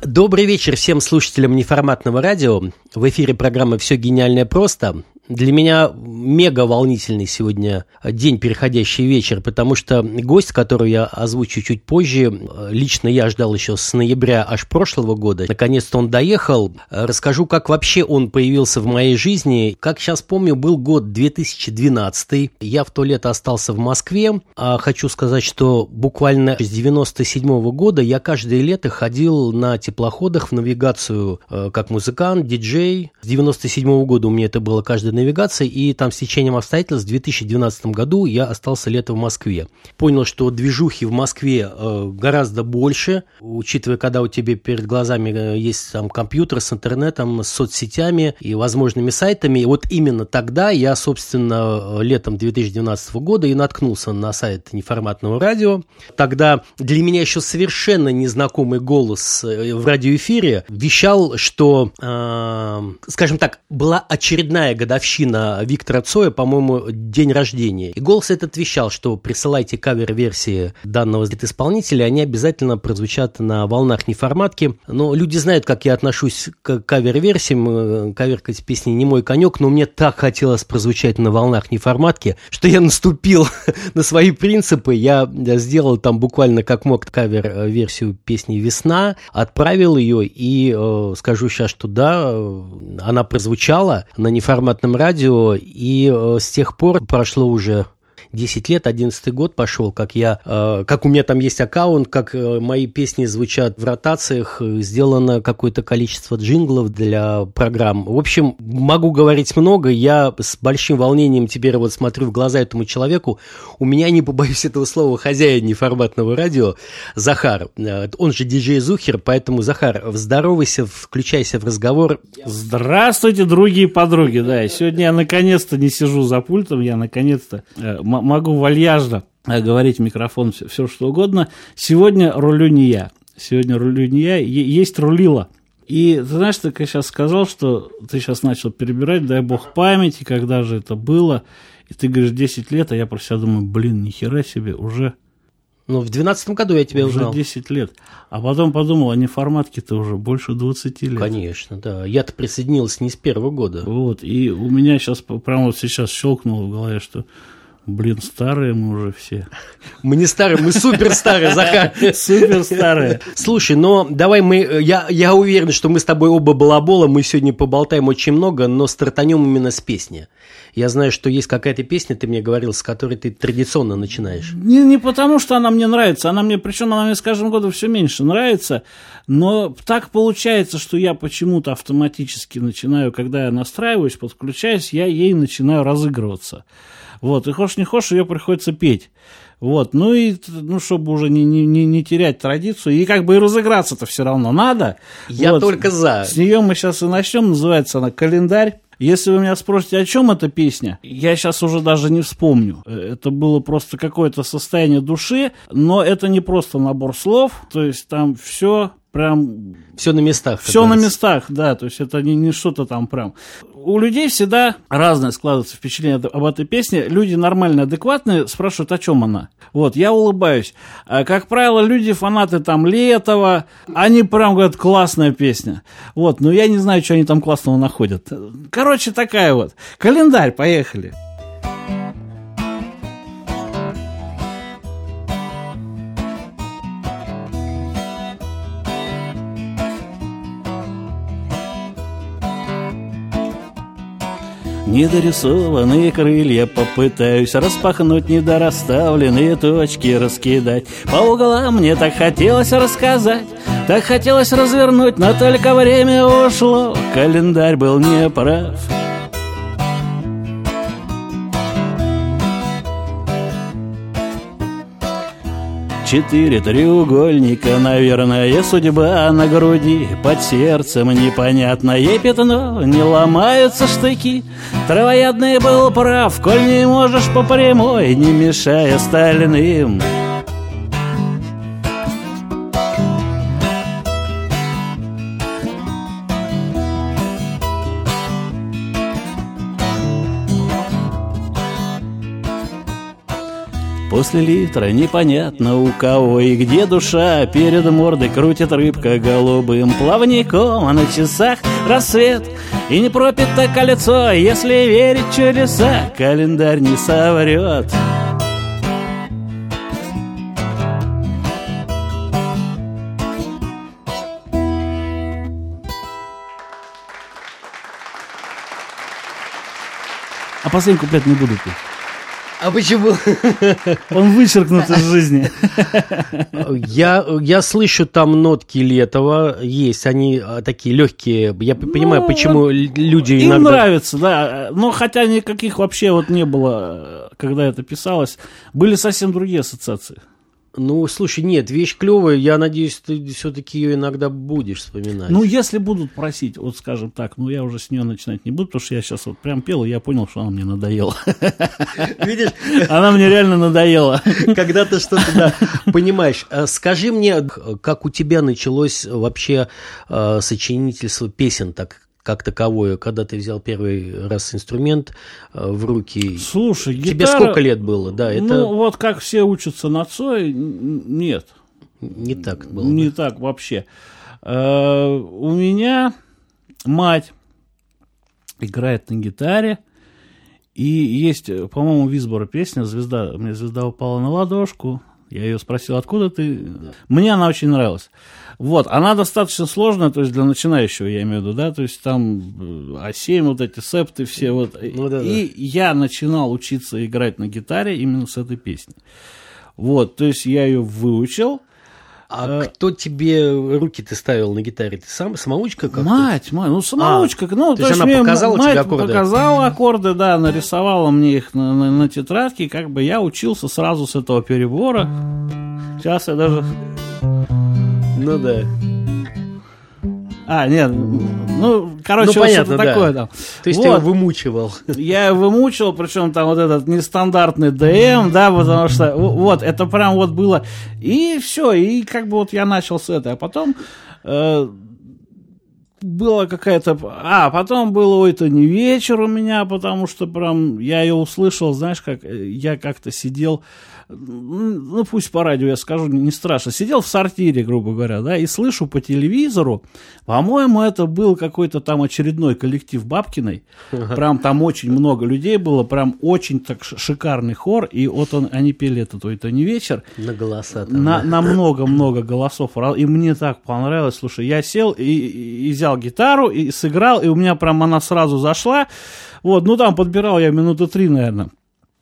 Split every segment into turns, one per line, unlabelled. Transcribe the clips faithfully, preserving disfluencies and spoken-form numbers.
Добрый вечер всем слушателям неформатного радио. В эфире программа «Все гениальное просто». Для меня мега волнительный сегодня день, переходящий в вечер, потому что гость, которого я озвучу чуть позже, лично я ждал еще с ноября аж прошлого года. Наконец-то он доехал. Расскажу, как вообще он появился в моей жизни. Как сейчас помню, был год две тысячи двенадцатый. Я в то лето остался в Москве. А хочу сказать, что буквально с девяносто седьмого года я каждое лето ходил на теплоходах в навигацию как музыкант, диджей. С девяносто седьмого года у меня это было каждый навигации, и там с течением обстоятельств в две тысячи двенадцатом году я остался лето в Москве. Понял, что движухи в Москве э, гораздо больше, учитывая, когда у тебя перед глазами есть там компьютер с интернетом, с соцсетями и возможными сайтами. И вот именно тогда я, собственно, летом две тысячи двенадцатого года и наткнулся на сайт неформатного радио. Тогда для меня еще совершенно незнакомый голос в радиоэфире вещал, что, э, скажем так, была очередная годовщина Виктора Цоя, по-моему, день рождения. И голос этот вещал, что присылайте кавер-версии данного исполнителя, они обязательно прозвучат на волнах неформатки. Но люди знают, как я отношусь к кавер-версиям. Каверкать песни не мой конек, но мне так хотелось прозвучать на волнах неформатки, что я наступил на свои принципы. Я сделал там буквально как мог кавер-версию песни «Весна», отправил ее и э, скажу сейчас, что да, она прозвучала на неформатном радио, и э, с тех пор прошло уже десять лет, одиннадцатый год пошел, как я, э, как у меня там есть аккаунт, как э, мои песни звучат в ротациях, сделано какое-то количество джинглов для программ. В общем, могу говорить много, я с большим волнением теперь вот смотрю в глаза этому человеку. У меня, не побоюсь этого слова, хозяин неформатного радио, Захар, э, он же диджей Зухер, поэтому, Захар, здоровайся, включайся в разговор.
Здравствуйте, другие подруги, да, сегодня я наконец-то не сижу за пультом, я наконец-то э, могу вальяжно говорить в микрофон все, все что угодно. Сегодня рулю не я. Сегодня рулю не я. Есть рулила. И ты знаешь, ты сейчас сказал, что ты сейчас начал перебирать, дай бог памяти, когда же это было. И ты говоришь десять лет, а я про себя думаю, блин, нихера себе, уже...
Ну, в двенадцатом году я тебя
уже
узнал.
Уже десять лет. А потом подумал, а неформатки-то уже больше двадцати лет.
Конечно, да. Я-то присоединился не с первого года.
Вот, и у меня сейчас, прямо вот сейчас щелкнуло в голове, что... Блин, старые мы уже все.
Мы не старые, мы супер старые, Захар.
Супер старые.
Слушай, но давай мы, я, я уверен, что мы с тобой оба балабола, мы сегодня поболтаем очень много, но стартанем именно с песни. Я знаю, что есть какая-то песня, ты мне говорил, с которой ты традиционно начинаешь.
Не, не потому, что она мне нравится, она мне, причем она мне с каждым годом все меньше нравится, но так получается, что я почему-то автоматически начинаю, когда я настраиваюсь, подключаюсь, я ей начинаю разыгрываться. Вот, и хочешь не хочешь, ее приходится петь. Вот, ну и, ну, чтобы уже не, не, не терять традицию, и как бы и разыграться-то все равно надо.
Я
вот,
только за.
С нее мы сейчас и начнем, называется она «Календарь». Если вы меня спросите, о чем эта песня, я сейчас уже даже не вспомню. Это было просто какое-то состояние души, но это не просто набор слов, то есть там все прям...
Все на местах.
Все на местах, да, то есть это не, не что-то там прям... У людей всегда разное складывается впечатление об этой песне. Люди нормально, адекватные спрашивают, о чем она. Вот, я улыбаюсь. А, как правило, люди, фанаты там Летова, они прям говорят, классная песня. Вот, но я не знаю, что они там классного находят. Короче, такая вот. «Календарь», поехали. Недорисованные крылья попытаюсь распахнуть, недорасставленные точки раскидать. По углам мне так хотелось рассказать, так хотелось развернуть, но только время ушло, календарь был неправ. Четыре треугольника, наверное, судьба на груди, под сердцем непонятное пятно, не ломаются штыки. Травоядный был прав, коль не можешь по прямой, не мешай остальным. После литра непонятно у кого и где душа. Перед мордой крутит рыбка голубым плавником, а на часах рассвет и не пропито колесо. Если верить в чудеса, календарь не соврет. А последний куплет не буду петь.
А почему?
Он вычеркнут из жизни.
Я, я слышу там нотки Летова, есть, они такие легкие. Я понимаю, ну, почему вот люди
им
иногда...
Им нравится, да. Но хотя никаких вообще вот не было, когда это писалось. Были совсем другие ассоциации.
Ну, слушай, нет, вещь клевая, я надеюсь, ты все-таки ее иногда будешь вспоминать.
Ну, если будут просить, вот скажем так, ну, я уже с нее начинать не буду, потому что я сейчас вот прям пел, и я понял, что она мне надоела. Видишь? Она мне реально надоела.
Когда ты что-то, да, понимаешь. Скажи мне, как у тебя началось вообще сочинительство песен так, как таковое, когда ты взял первый раз инструмент э, в руки?
Слушай, гитара...
Тебе сколько лет было? Да, это...
Ну, вот как все учатся на Цой, нет.
Не так было.
Не
да?
так вообще. Э, у меня мать играет на гитаре, и есть, по-моему, Висбора песня «Звезда». Мне звезда упала на ладошку. Я ее спросил, откуда ты? Да. Мне она очень нравилась. Вот, она достаточно сложная, то есть для начинающего, я имею в виду, да, то есть там а семь, вот эти септы все, вот. Ну, да, и да. Я начинал учиться играть на гитаре именно с этой песни. Вот, то есть я ее выучил.
А, а кто тебе руки ты ставил на гитаре? Ты сам, самоучка как-то?
Мать, мать, ну самоучка. А, ну,
то, то есть она показала
мать
тебе аккорды?
Показала аккорды, да, нарисовала мне их на, на, на тетрадке, как бы я учился сразу с этого перебора. Сейчас я даже...
Ну да.
А, нет, ну, короче,
ну, понятно,
что-то
да.
такое там.
То есть
вот.
ты его вымучивал.
Я его вымучивал, причем там вот этот нестандартный ДМ, да, потому что вот, это прям вот было. И все, и как бы вот я начал с этого. А потом э, была какая-то... А, потом было «Ой, это не вечер» у меня, потому что прям я ее услышал, знаешь, как я как-то сидел... Ну, пусть по радио я скажу, не страшно. Сидел в сортире, грубо говоря, да, и слышу по телевизору, по-моему, это был какой-то там очередной коллектив Бабкиной. Прям там очень много людей было, прям очень так шикарный хор, и вот он, они пели этот «Ой, это не вечер».
На голоса там.
На, на много-много голосов. И мне так понравилось. Слушай, я сел и, и, и взял гитару, и сыграл, и у меня прям она сразу зашла. Вот, ну там подбирал я минуты три, наверное.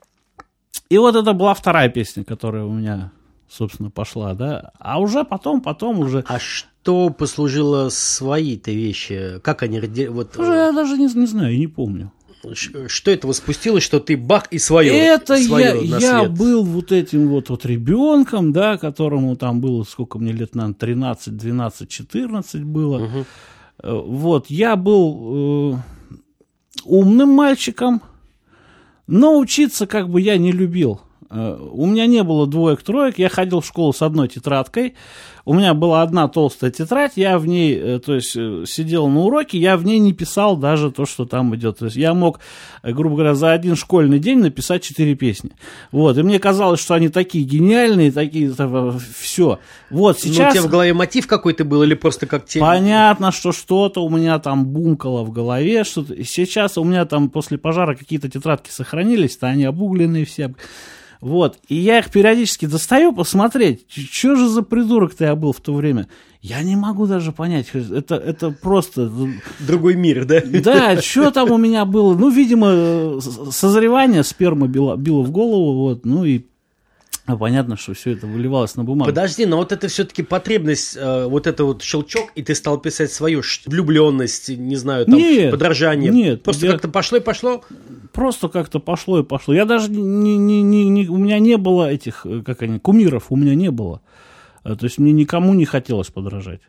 И вот это была вторая песня, которая у меня, собственно, пошла, да. А уже потом, потом уже...
А что послужило свои-то вещи? Как они... Вот...
Уже я даже не, не знаю, не помню.
Что это воспустилось, что ты бах и свое?
Это
свое
я, я был вот этим вот, вот ребенком, да, которому там было, сколько мне лет, наверное, тринадцать, двенадцать, четырнадцать было. Угу. Вот, я был э, умным мальчиком, но учиться как бы я не любил. У меня не было двоек-троек, я ходил в школу с одной тетрадкой, у меня была одна толстая тетрадь, я в ней, то есть, сидел на уроке, я в ней не писал даже то, что там идет. То есть я мог, грубо говоря, за один школьный день написать четыре песни. Вот, и мне казалось, что они такие гениальные, такие, все. Вот, сейчас...
Ну, у тебя в голове мотив какой-то был или просто как тебе...
Понятно, что что-то у меня там бумкало в голове, что-то... Сейчас у меня там после пожара какие-то тетрадки сохранились-то, они обугленные все... Вот, и я их периодически достаю посмотреть, что же за придурок-то я был в то время. Я не могу даже понять, это, это просто...
Другой мир, да?
Да, что там у меня было? Ну, видимо, созревание спермы било, било в голову, вот, ну и... А понятно, что все это выливалось на бумагу.
Подожди, но вот это все-таки потребность, э, вот это вот щелчок, и ты стал писать свою влюбленность, не знаю, там,
нет,
подражание.
Нет,
просто
я...
как-то пошло и пошло?
Просто как-то пошло и пошло. Я даже не, не, не, не, у меня не было этих, как они, кумиров, у меня не было. То есть мне никому не хотелось подражать.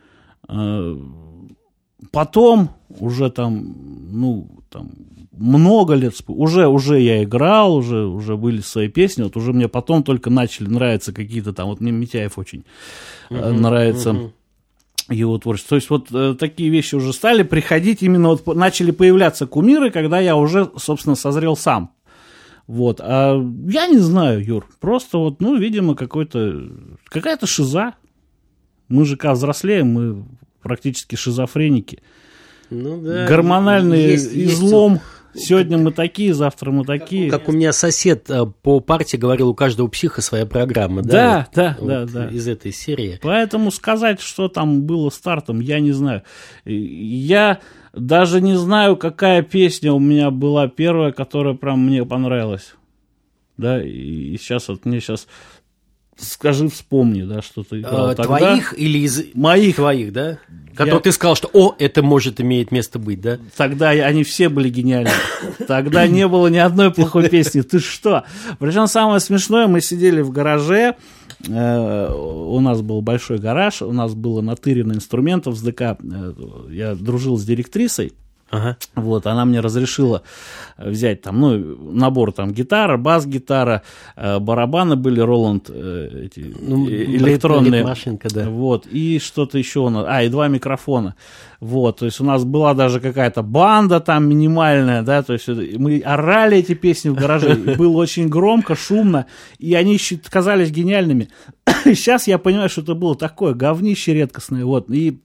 Потом уже там, ну, там, много лет, уже, уже я играл, уже, уже были свои песни, вот уже мне потом только начали нравиться какие-то там, вот мне Митяев очень uh-huh, нравится uh-huh. его творчество. То есть вот э, такие вещи уже стали приходить, именно вот начали появляться кумиры, когда я уже, собственно, созрел сам. Вот, а я не знаю, Юр, просто вот, ну, видимо, какой-то, какая-то шиза. Мы же, когда взрослеем, мы практически шизофреники.
Ну, да,
гормональный
есть,
излом.
Есть...
Сегодня мы такие, завтра мы такие.
Как, как у меня сосед по парте говорил, у каждого психа своя программа.
Да,
да,
да,
вот,
да,
вот
да.
Из этой серии.
Поэтому сказать, что там было стартом, я не знаю. Я даже не знаю, какая песня у меня была первая, которая прям мне понравилась. Да, и сейчас вот мне сейчас... Скажи, вспомни, да, что ты играл
а,
тогда.
Твоих или из...
Моих.
Твоих, да? Которые
Я...
ты сказал, что, о, это может иметь место быть, да?
Тогда они все были гениальны. Тогда не было ни одной плохой песни. Ты что? Причем самое смешное, мы сидели в гараже, э, у нас был большой гараж, у нас было натырено инструментов с ДК. Я дружил с директрисой.
Ага.
Вот, она мне разрешила взять там, ну, набор там гитара, бас-гитара, э, барабаны были Роланд э, эти,
ну,
электронные.
Машинка, да.
Вот, и что-то еще у нас, а, и два микрофона. Вот, то есть у нас была даже какая-то банда там минимальная, да, то есть мы орали эти песни в гараже, было очень громко, шумно, и они казались гениальными. Сейчас я понимаю, что это было такое говнище редкостное, вот, и...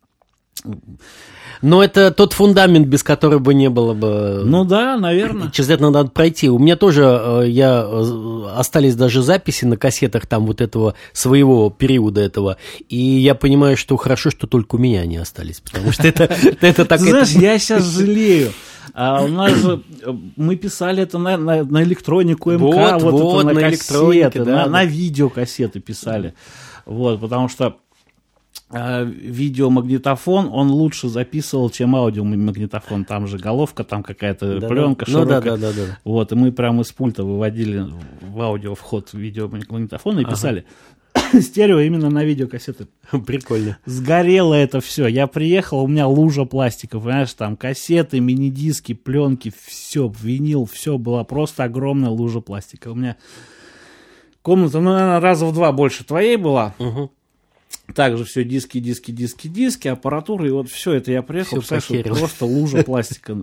Но это тот фундамент, без которого бы не было бы...
Ну да, наверное.
Через это надо пройти. У меня тоже я, остались даже записи на кассетах там вот этого своего периода этого. И я понимаю, что хорошо, что только у меня они остались. Потому что это, это так...
Знаешь, я сейчас жалею. А у нас же мы писали это на, на, на электронику МК, вот, вот, вот это на, на кассеты, да, на, да. на видеокассеты писали. Вот, потому что видеомагнитофон, он лучше записывал, чем аудиомагнитофон. Там же головка, там какая-то да, пленка
да.
широкая.
Ну, да, да, да, да.
Вот, и мы прямо из пульта выводили в аудио вход видеомагнитофона и писали ага. стерео именно на видеокассеты.
Прикольно.
Сгорело это все. Я приехал, у меня лужа пластика, понимаешь, там кассеты, мини-диски, пленки, все, винил, все, была просто огромная лужа пластика. У меня комната, ну, наверное, раза в два больше твоей была. Угу. Также все диски, диски, диски, диски, аппаратура, и вот все это я приехал, представляешь, просто лужа пластика.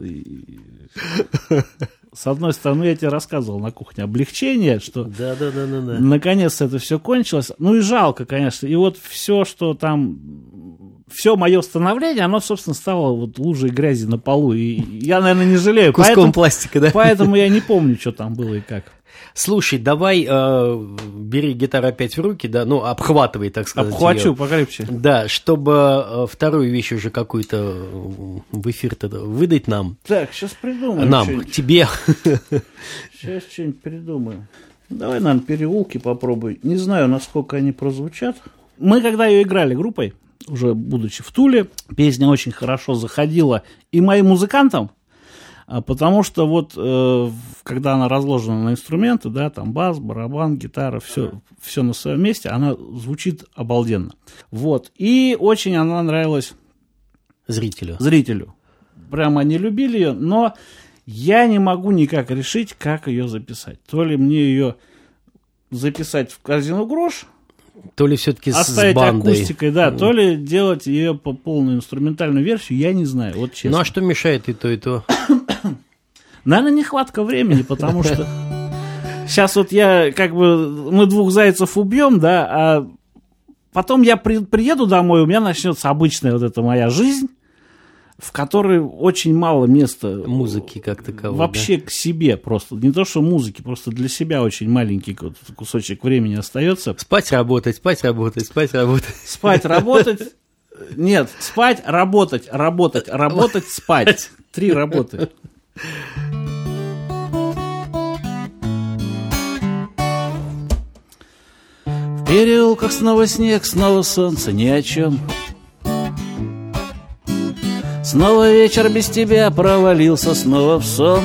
С одной стороны, я тебе рассказывал на кухне облегчение, что
да, да, да, да, да.
наконец-то это все кончилось. Ну и жалко, конечно. И вот все, что там, все мое становление, оно, собственно, стало вот лужей грязи на полу. И я, наверное, не жалею.
Куском
поэтому,
пластика, да?
Поэтому я не помню, что там было и как.
Слушай, давай э, бери гитару опять в руки, да, ну, обхватывай, так сказать.
Обхвачу,
ее.
покрепче.
Да, чтобы э, вторую вещь уже какую-то в эфир-то выдать нам.
Так, сейчас придумаем.
Нам,
что-нибудь.
тебе.
Сейчас что-нибудь придумаем. Давай, наверное, переулки попробуй. Не знаю, насколько они прозвучат. Мы, когда ее играли группой, уже будучи в Туле, песня очень хорошо заходила и моим музыкантам, потому что вот, э, когда она разложена на инструменты, да, там бас, барабан, гитара, все, все на своем месте, она звучит обалденно. Вот. И очень она нравилась
зрителю.
Зрителю. Прямо они любили ее, но я не могу никак решить, как ее записать. То ли мне ее записать в корзину грош,
то ли все-таки
оставить
с бандой.
Акустикой, да, mm. то ли делать ее по полную инструментальную версию, я не знаю, вот честно.
Ну а что мешает и то, и то?
Наверное, нехватка времени, потому что сейчас вот я, как бы, мы двух зайцев убьем, да, а потом я при, приеду домой, у меня начнется обычная вот эта моя жизнь, в которой очень мало места.
Музыки как таковой.
Вообще
да?
К себе просто. Не то, что музыки, просто для себя очень маленький кусочек времени остается.
Спать, работать, спать, работать, спать, работать.
Спать, работать. Нет, спать, работать, работать, работать, спать. Три работы. В переулках снова снег, снова солнце, ни о чем. Снова вечер без тебя провалился снова в сон.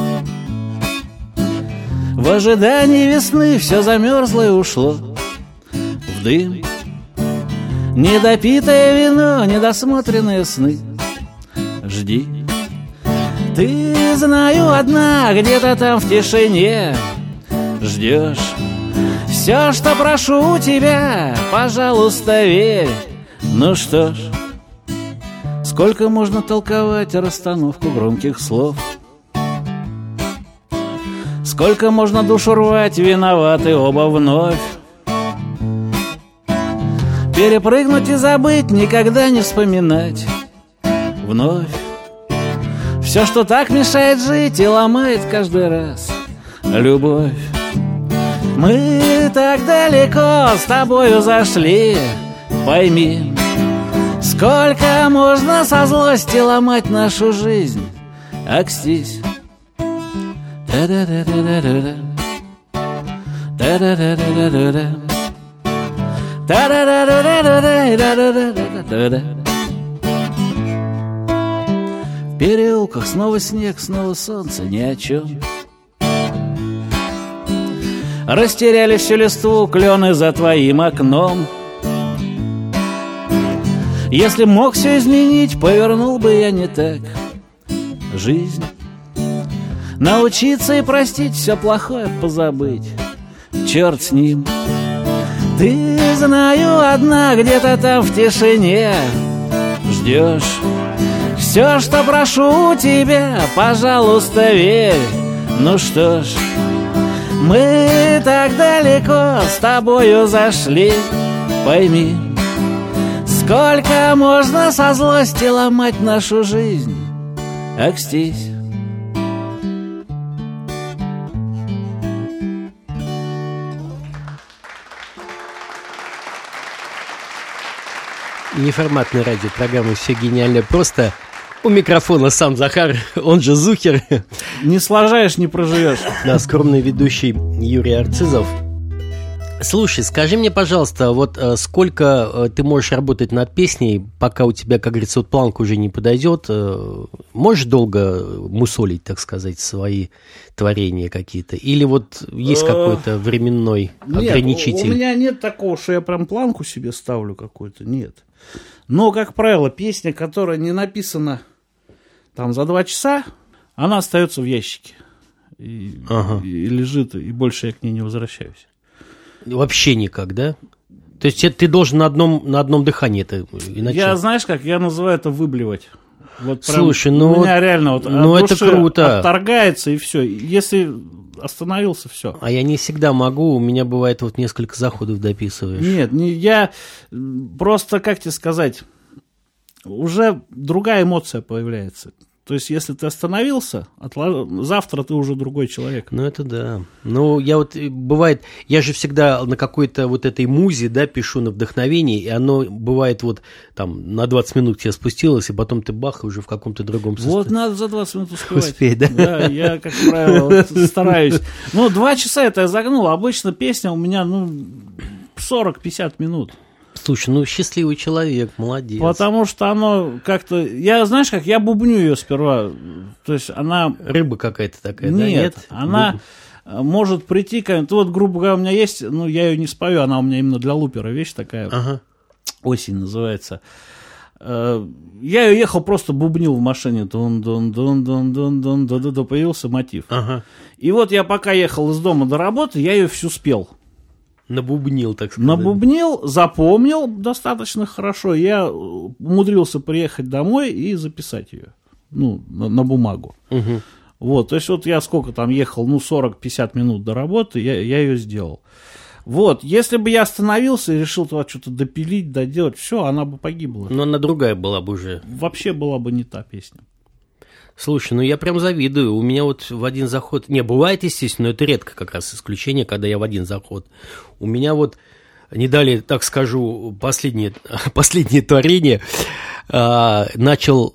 В ожидании весны все замерзло и ушло в дым. Недопитое вино, недосмотренные сны. Жди. Ты, знаю, одна, где-то там в тишине ждешь. Все, что прошу у тебя, пожалуйста, верь. Ну что ж, сколько можно толковать расстановку громких слов? Сколько можно душу рвать, виноваты оба вновь. Перепрыгнуть и забыть, никогда не вспоминать вновь. Все, что так мешает жить и ломает каждый раз любовь. Мы так далеко с тобою зашли, пойми, сколько можно со злости ломать нашу жизнь. Акстись. Та-да-да-да-да-да. Та-да-да-да-да-да. Та-да-да-да-да-да-да-да-да-да. В переулках снова снег, снова солнце, ни о чем. Растеряли всю листву, клены за твоим окном. Если мог все изменить, повернул бы я не так жизнь. Научиться и простить, все плохое позабыть. Черт с ним. Ты, знаю, одна где-то там в тишине ждешь. Все, что прошу тебя, пожалуйста, верь. Ну что ж, мы так далеко с тобою зашли, пойми, сколько можно со злости ломать нашу жизнь. Акстись.
Неформатное радио, программа «Все гениально просто». У микрофона сам Захар, он же Зухер.
Не сложаешь, не проживешь.
Да, скромный ведущий Юрий Арцизов. Слушай, скажи мне, пожалуйста, вот э, сколько э, ты можешь работать над песней, пока у тебя, как говорится, вот планка уже не подойдет? Э, можешь долго мусолить, так сказать, свои творения какие-то? Или вот есть какой-то временной ограничитель?
Нет, у меня нет такого, что я прям планку себе ставлю какую-то, нет. Но, как правило, песня, которая не написана там за два часа, она остается в ящике. И, ага. и лежит, и больше я к ней не возвращаюсь.
Вообще никак, да? То есть ты должен на одном, на одном дыхании это, иначе...
Я, знаешь как, я называю это выблевать. Вот прям
слушай, ну...
У меня реально вот
ну,
от
это
души
круто.
Отторгается, и все. Если остановился, все.
А я не всегда могу, у меня бывает вот несколько заходов дописываешь.
Нет, не, я просто, как тебе сказать, уже другая эмоция появляется. То есть, если ты остановился, отлож... завтра ты уже другой человек.
Ну, это да. Ну, я вот, бывает, я же всегда на какой-то вот этой музе, да, пишу на вдохновении, и оно бывает вот там на двадцать минут тебе спустилось, и потом ты бах, и уже в каком-то другом состоянии.
Вот надо за двадцать минут успевать.
Успеть, да?
Да, я, как правило, вот стараюсь. Ну, два часа это я загнул. Обычно песня у меня, ну, сорок-пятьдесят минут.
Слушай, ну счастливый человек, молодец.
Потому что оно как-то... Я, знаешь как, я бубню ее сперва. То есть она...
Рыба какая-то такая,
нет,
да? Нет,
она Буб... может прийти... Вот, грубо говоря, у меня есть... Ну, я ее не спою, она у меня именно для лупера вещь такая.
Ага.
«Осень» называется. Я ее ехал, просто бубнил в машине. Дун-дун-дун-дун-дун-дун-дун-дун. Появился мотив.
Ага.
И вот я пока ехал из дома до работы, я ее всю спел.
Набубнил, так сказать.
Набубнил, запомнил достаточно хорошо. Я умудрился приехать домой и записать ее. Ну, на, на бумагу.
Угу.
Вот, то есть вот я сколько там ехал, ну, сорок-пятьдесят минут до работы, я, я ее сделал. Вот, если бы я остановился и решил туда что-то допилить, доделать, все, она бы погибла.
Но она другая была бы уже.
Вообще была бы не та песня.
Слушай, ну я прям завидую. У меня вот в один заход... Не, бывает, естественно, но это редко как раз исключение, когда я в один заход. У меня вот, не далее, так скажу, последнее, последнее творение а, начал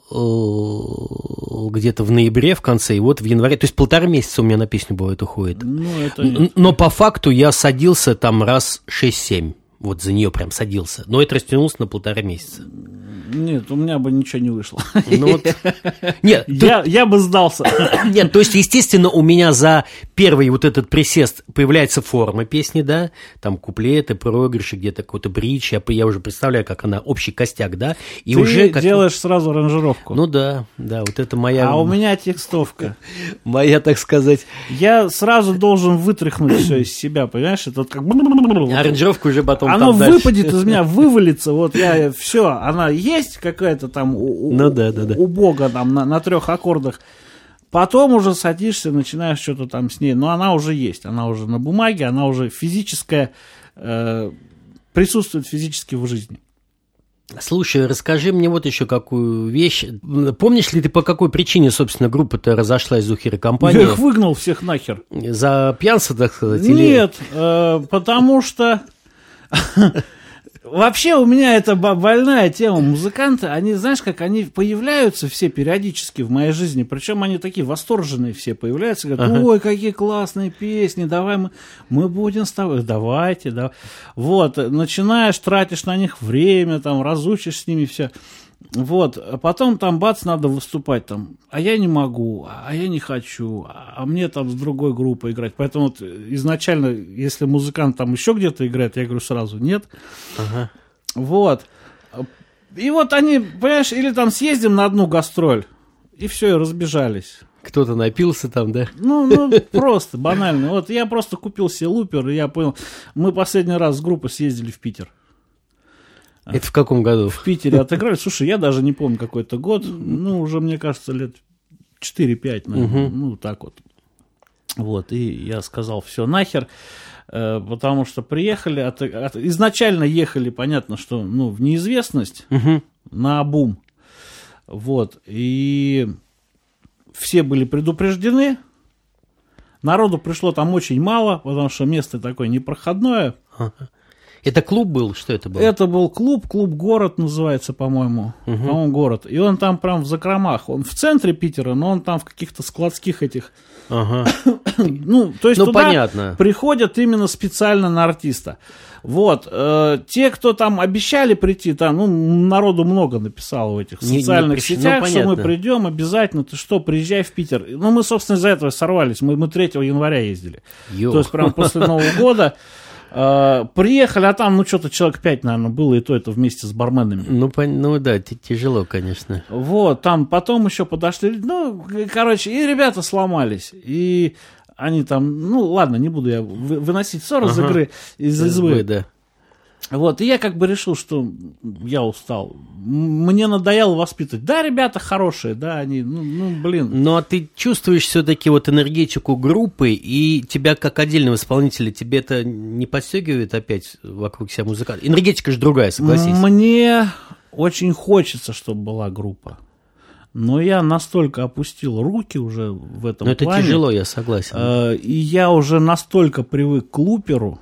а, где-то в ноябре, в конце, и вот в январе, то есть полтора месяца у меня на песню бывает уходит.
Ну, это...
но, но по факту я садился там раз шесть-семь. Вот за нее прям садился. Но это растянулось на полтора месяца.
Нет, у меня бы ничего не вышло.
Ну, вот... Нет,
я, я бы сдался.
Нет, то есть, естественно, у меня за первый вот этот присест появляется форма песни, да, там куплеты, проигрыши, где-то какой-то бридж, я, я уже представляю, как она, общий костяк, да. И
ты
уже как...
делаешь сразу аранжировку.
Ну да, да, вот это моя...
А у меня текстовка.
Моя, так сказать...
Я сразу должен вытряхнуть все из себя, понимаешь? Это как...
Аранжировку уже потом
оно
там дальше.
Выпадет из меня, вывалится, вот я, все, она есть какая-то там у,
ну, да, да, да.
у Бога там на, на трех аккордах, Потом уже садишься, начинаешь что-то там с ней, но она уже есть, она уже на бумаге, она уже физическая, э, присутствует физически в жизни.
Слушай, расскажи мне вот еще какую вещь. Помнишь ли ты, по какой причине, собственно, группа-то разошлась, Зухир и компания?
Я их выгнал всех нахер.
За пьянство, так сказать?
Нет, или... э, потому что... Вообще у меня это больная тема. Музыканты, они, знаешь, как они появляются все периодически в моей жизни, причем они такие восторженные все появляются, говорят, ой, какие классные песни, давай мы, мы будем с тобой, давайте, да. Вот, начинаешь, тратишь на них время, там, разучишь с ними все. Вот, а потом там бац, надо выступать там, а я не могу, а я не хочу, а мне там с другой группой играть. Поэтому вот изначально, если музыкант там еще где-то играет, я говорю сразу, нет.
Ага.
Вот. И вот они, понимаешь, или там съездим на одну гастроль, и все, и разбежались.
Кто-то напился там, да?
Ну, ну, просто, банально. Вот я просто купил себе лупер, и я понял, мы последний раз с группой съездили в Питер.
Это в каком году?
В Питере отыграли. Слушай, я даже не помню, какой это год. Ну, уже, мне кажется, лет четыре-пять, наверное. Угу. Ну, так вот. Вот, и я сказал, все, нахер. Э, потому что приехали, от, от, изначально ехали, понятно, что, ну, в неизвестность, угу. наобум. Вот, и все были предупреждены. Народу пришло там очень мало, потому что место такое непроходное. Ага.
Это клуб был? Что это было?
Это был клуб, клуб «Город» называется, по-моему. Угу. По-моему, «Город». И он там прям в закромах. Он в центре Питера, но он там в каких-то складских этих...
Ага.
Ну, то есть
ну,
туда
понятно.
Приходят именно специально на артиста. Вот. Э, те, кто там обещали прийти, там, ну, народу много написало в этих социальных не, не сетях, ну, что мы придем обязательно. Ты что, приезжай в Питер. Ну, мы, собственно, из-за этого сорвались. Мы, мы третьего января ездили. Йо. То есть прям после Нового года... Uh, приехали, а там, ну, что-то человек пять, наверное, было, и то это вместе с барменами.
Ну, по, ну да, тяжело, конечно.
Вот, там потом еще подошли, ну, короче, и ребята сломались, и они там, ну, ладно, не буду я выносить ссор из ага. игры, из избы. Да. Вот, и я как бы решил, что я устал. Мне надоело воспитывать. Да, ребята хорошие, да, они, ну, ну блин.
Ну, а ты чувствуешь все-таки вот энергетику группы, и тебя как отдельного исполнителя, тебе это не подстегивает опять вокруг себя музыканта? Энергетика же другая, согласись.
Мне очень хочется, чтобы была группа. Но я настолько опустил руки уже в этом
Но
плане.
Это тяжело, я согласен.
Э, и я уже настолько привык к луперу,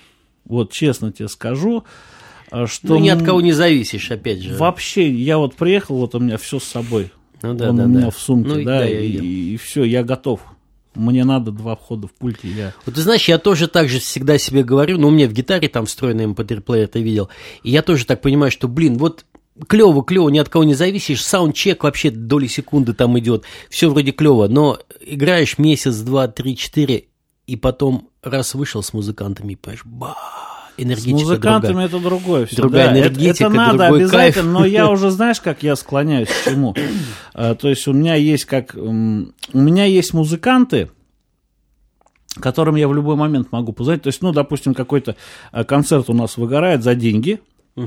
вот честно тебе скажу, что...
Ну, ни от кого не зависишь, опять же.
Вообще, я вот приехал, вот у меня все с собой.
Ну, да,
Он
да,
у меня
да.
в сумке,
ну,
да,
да
и, и, и все, я готов. Мне надо два входа в пульте. Я...
Вот ты знаешь, я тоже так же всегда себе говорю, ну, у меня в гитаре там встроенный эм пэ три-плеер, ты видел, и я тоже так понимаю, что, блин, вот клево, клево, ни от кого не зависишь, саундчек вообще доли секунды там идет, все вроде клево, но играешь месяц, два, три, четыре, и потом раз вышел с музыкантами, понимаешь, ба, энергетика
другая. С музыкантами
другая.
это другое все.
Другая
да,
энергетика,
это, это надо
другой
обязательно,
кайф.
Но я уже, знаешь, как я склоняюсь к чему? То есть у меня есть как... У меня есть музыканты, которым я в любой момент могу позвонить. То есть, ну, допустим, какой-то концерт у нас выгорает за деньги.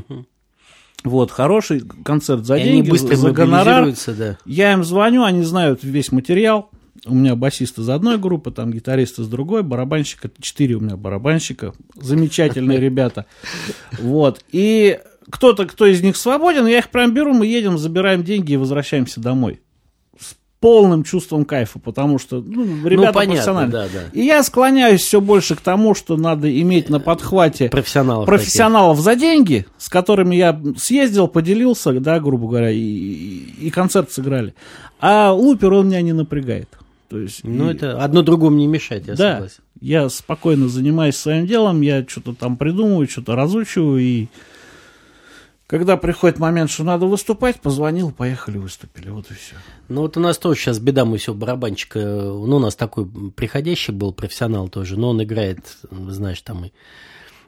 Вот, хороший концерт за
и
деньги,
они быстро
за гонорар.
Да.
Я им звоню, они знают весь материал. У меня басист из одной группы, там гитарист из другой, барабанщик, четыре у меня барабанщика, замечательные ребята. Вот, и кто-то, кто из них свободен, я их прям беру, мы едем, забираем деньги и возвращаемся домой. С полным чувством кайфа, потому что, ну, ребята ну, понятно, профессиональные. Да, да. И я склоняюсь все больше к тому, что надо иметь на подхвате
профессионалов,
профессионалов за деньги, с которыми я съездил, поделился, да, грубо говоря, и, и, и концерт сыграли. А лупер он меня не напрягает. То есть,
ну,
и...
это одно другому не мешает, я
да,
согласен.
Я спокойно занимаюсь своим делом, я что-то там придумываю, что-то разучиваю, и когда приходит момент, что надо выступать, позвонил, поехали, выступили, вот и все.
Ну, вот у нас тоже сейчас беда, мы все барабанщика, ну, у нас такой приходящий был профессионал тоже, но он играет, знаешь, там и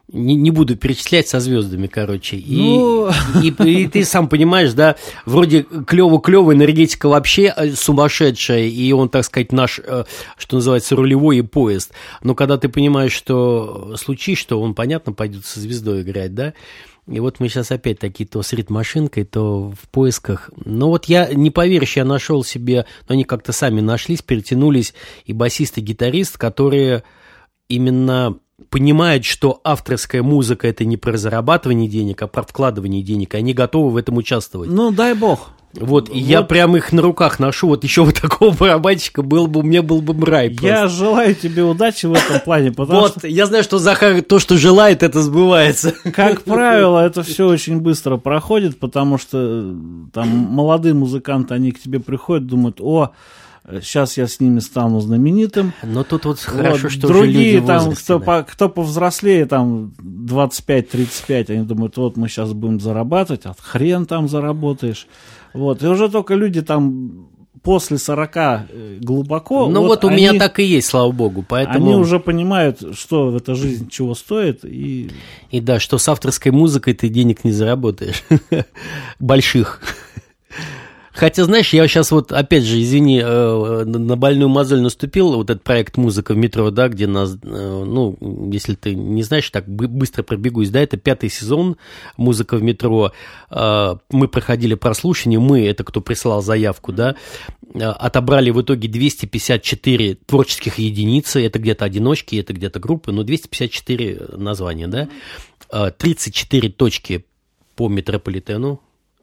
Не, не буду перечислять со звездами, короче. И,
ну...
и, и, и ты сам понимаешь, да, вроде клево-клево, энергетика вообще сумасшедшая, и он, так сказать, наш, что называется, рулевой и поезд. Но когда ты понимаешь, что случись, что он, понятно, пойдет со звездой играть, да, и вот мы сейчас опять-таки то с ритм-машинкой, то в поисках. Но вот я, не поверишь, я нашел себе, но они как-то сами нашлись, перетянулись, и басист, и гитарист, которые именно... понимают, что авторская музыка – это не про зарабатывание денег, а про вкладывание денег. Они готовы в этом участвовать.
Ну, дай бог.
Вот, и вот. Я прям их на руках ношу. Вот еще вот такого барабанщика был бы, у меня был бы рай просто.
Я желаю тебе удачи в этом плане, потому
вот,
что...
я знаю, что Захар то, что желает, это сбывается.
Как правило, это все очень быстро проходит, потому что там молодые музыканты, они к тебе приходят, думают, о... сейчас я с ними стану знаменитым.
Но тут вот хорошо, вот, что
другие,
уже люди
там,
возрасте,
кто,
да.
по, кто повзрослее, там, двадцать пять тридцать пять, они думают, вот мы сейчас будем зарабатывать, а хрен там заработаешь. Вот, и уже только люди там после сорока глубоко...
Ну вот, вот у
они,
меня так и есть, слава богу, поэтому...
Они уже понимают, что эта жизнь чего стоит, и...
И да, что с авторской музыкой ты денег не заработаешь. Больших. Хотя, знаешь, я сейчас вот, опять же, извини, на больную мозоль наступил, вот этот проект «Музыка в метро», да, где нас, ну, если ты не знаешь, так быстро пробегусь, да, это пятый сезон «Музыка в метро». Мы проходили прослушивание, мы, это кто присылал заявку, да, отобрали в итоге двести пятьдесят четыре творческих единицы, это где-то одиночки, это где-то группы, но двести пятьдесят четыре названия, да, тридцать четыре точки по метрополитену.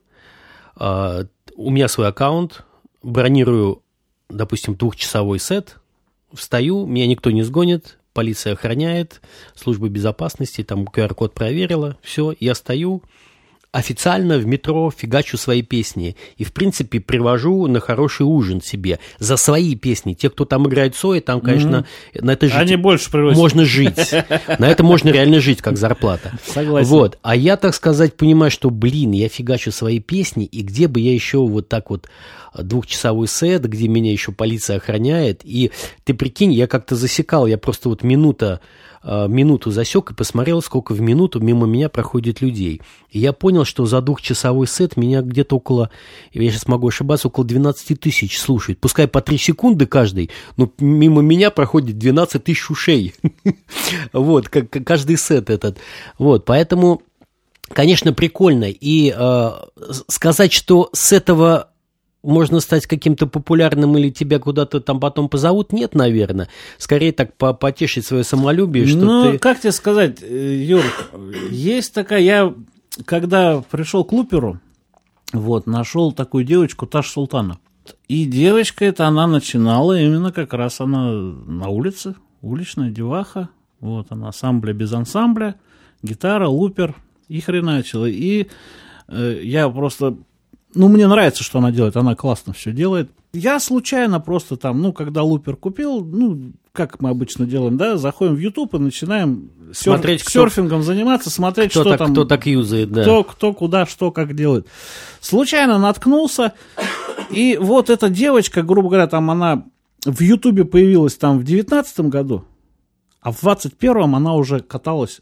У меня свой аккаунт, бронирую, допустим, двухчасовой сет, встаю, меня никто не сгонит, полиция охраняет, служба безопасности, там ку ар код проверила, все, я стою, официально в метро фигачу свои песни и, в принципе, привожу на хороший ужин себе за свои песни. Те, кто там играет Цоя, там, конечно, mm-hmm. на это жить
Они больше привозят.
Можно жить. На это можно реально жить, как зарплата.
Согласен.
Вот. А я, так сказать, понимаю, что, блин, я фигачу свои песни, и где бы я еще вот так вот двухчасовой сет, где меня еще полиция охраняет, и ты прикинь, я как-то засекал, я просто вот минута, минуту засек и посмотрел, сколько в минуту мимо меня проходит людей. И я понял, что за двухчасовой сет меня где-то около, я сейчас могу ошибаться, около двенадцать тысяч слушают. Пускай по три секунды каждый, но мимо меня проходит двенадцать тысяч ушей. Вот, как каждый сет этот. Вот, поэтому, конечно, прикольно. И сказать, что с этого можно стать каким-то популярным или тебя куда-то там потом позовут? Нет, наверное. Скорее так потешить свое самолюбие, что
ну,
ты...
как тебе сказать, Юр, есть такая... Я, когда пришел к Луперу, вот, нашел такую девочку, Таш Султана. И девочка эта, она начинала именно как раз она на улице, уличная деваха. Вот она, ансамбля без ансамбля, гитара, лупер, и хреначила. И э, я просто... Ну, мне нравится, что она делает, она классно все делает. Я случайно просто там, ну, когда лупер купил, ну, как мы обычно делаем, да, заходим в YouTube и начинаем смотреть, серф, кто, серфингом заниматься, смотреть,
кто
что
так,
там...
Кто так юзает, да.
Кто, кто куда, что, как делает. Случайно наткнулся, и вот эта девочка, грубо говоря, там она в YouTube появилась там в девятнадцатом году, а в двадцать первом она уже каталась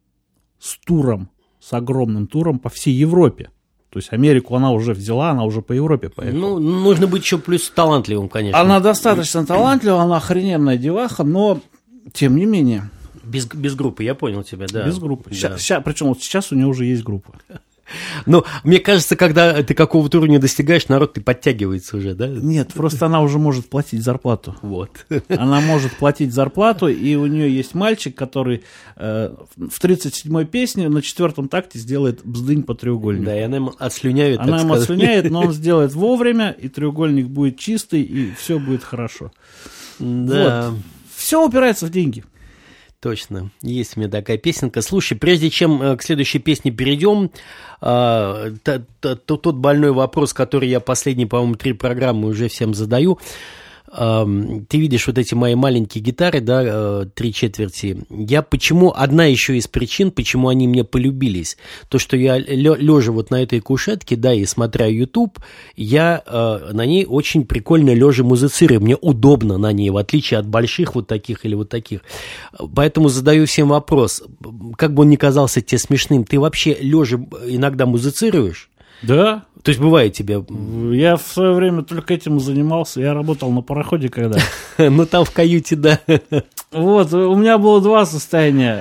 с туром, с огромным туром по всей Европе. То есть Америку она уже взяла, она уже по Европе поехала.
Ну, нужно быть еще плюс талантливым, конечно.
Она достаточно талантлива, она охрененная деваха, но тем не менее.
Без, без группы, я понял тебя, да.
Без группы.
Да.
Сейчас, сейчас, причем вот сейчас у нее уже есть группа.
Ну, мне кажется, когда ты какого-то уровня достигаешь, народ ты подтягивается уже, да?
Нет, просто она уже может платить зарплату.
Вот.
Она может платить зарплату, и у нее есть мальчик, который э, в тридцать седьмой песне на четвертом такте сделает бздынь по треугольнику.
Да, и она ему отслюняет.
Она ему отслюняет, но он сделает вовремя, и треугольник будет чистый, и все будет хорошо.
Да.
Вот. Все упирается в деньги.
Точно, есть у меня такая песенка. Слушай, прежде чем э, к следующей песне перейдем, э, т- т- т- тот больной вопрос, который я последние, по-моему, три программы уже всем задаю. ты видишь вот эти мои маленькие гитары, да, три четверти. Я почему, одна еще из причин, почему они мне полюбились, то, что я лежа вот на этой кушетке, да, и смотря YouTube, я на ней очень прикольно лежа музицирую, мне удобно на ней, в отличие от больших вот таких или вот таких. Поэтому задаю всем вопрос, как бы он ни казался тебе смешным, ты вообще лежа иногда музицируешь?
Да.
То есть бывает тебе...
Я в свое время только этим занимался. Я работал на пароходе когда.
Ну, там в каюте, да.
Вот, у меня было два состояния.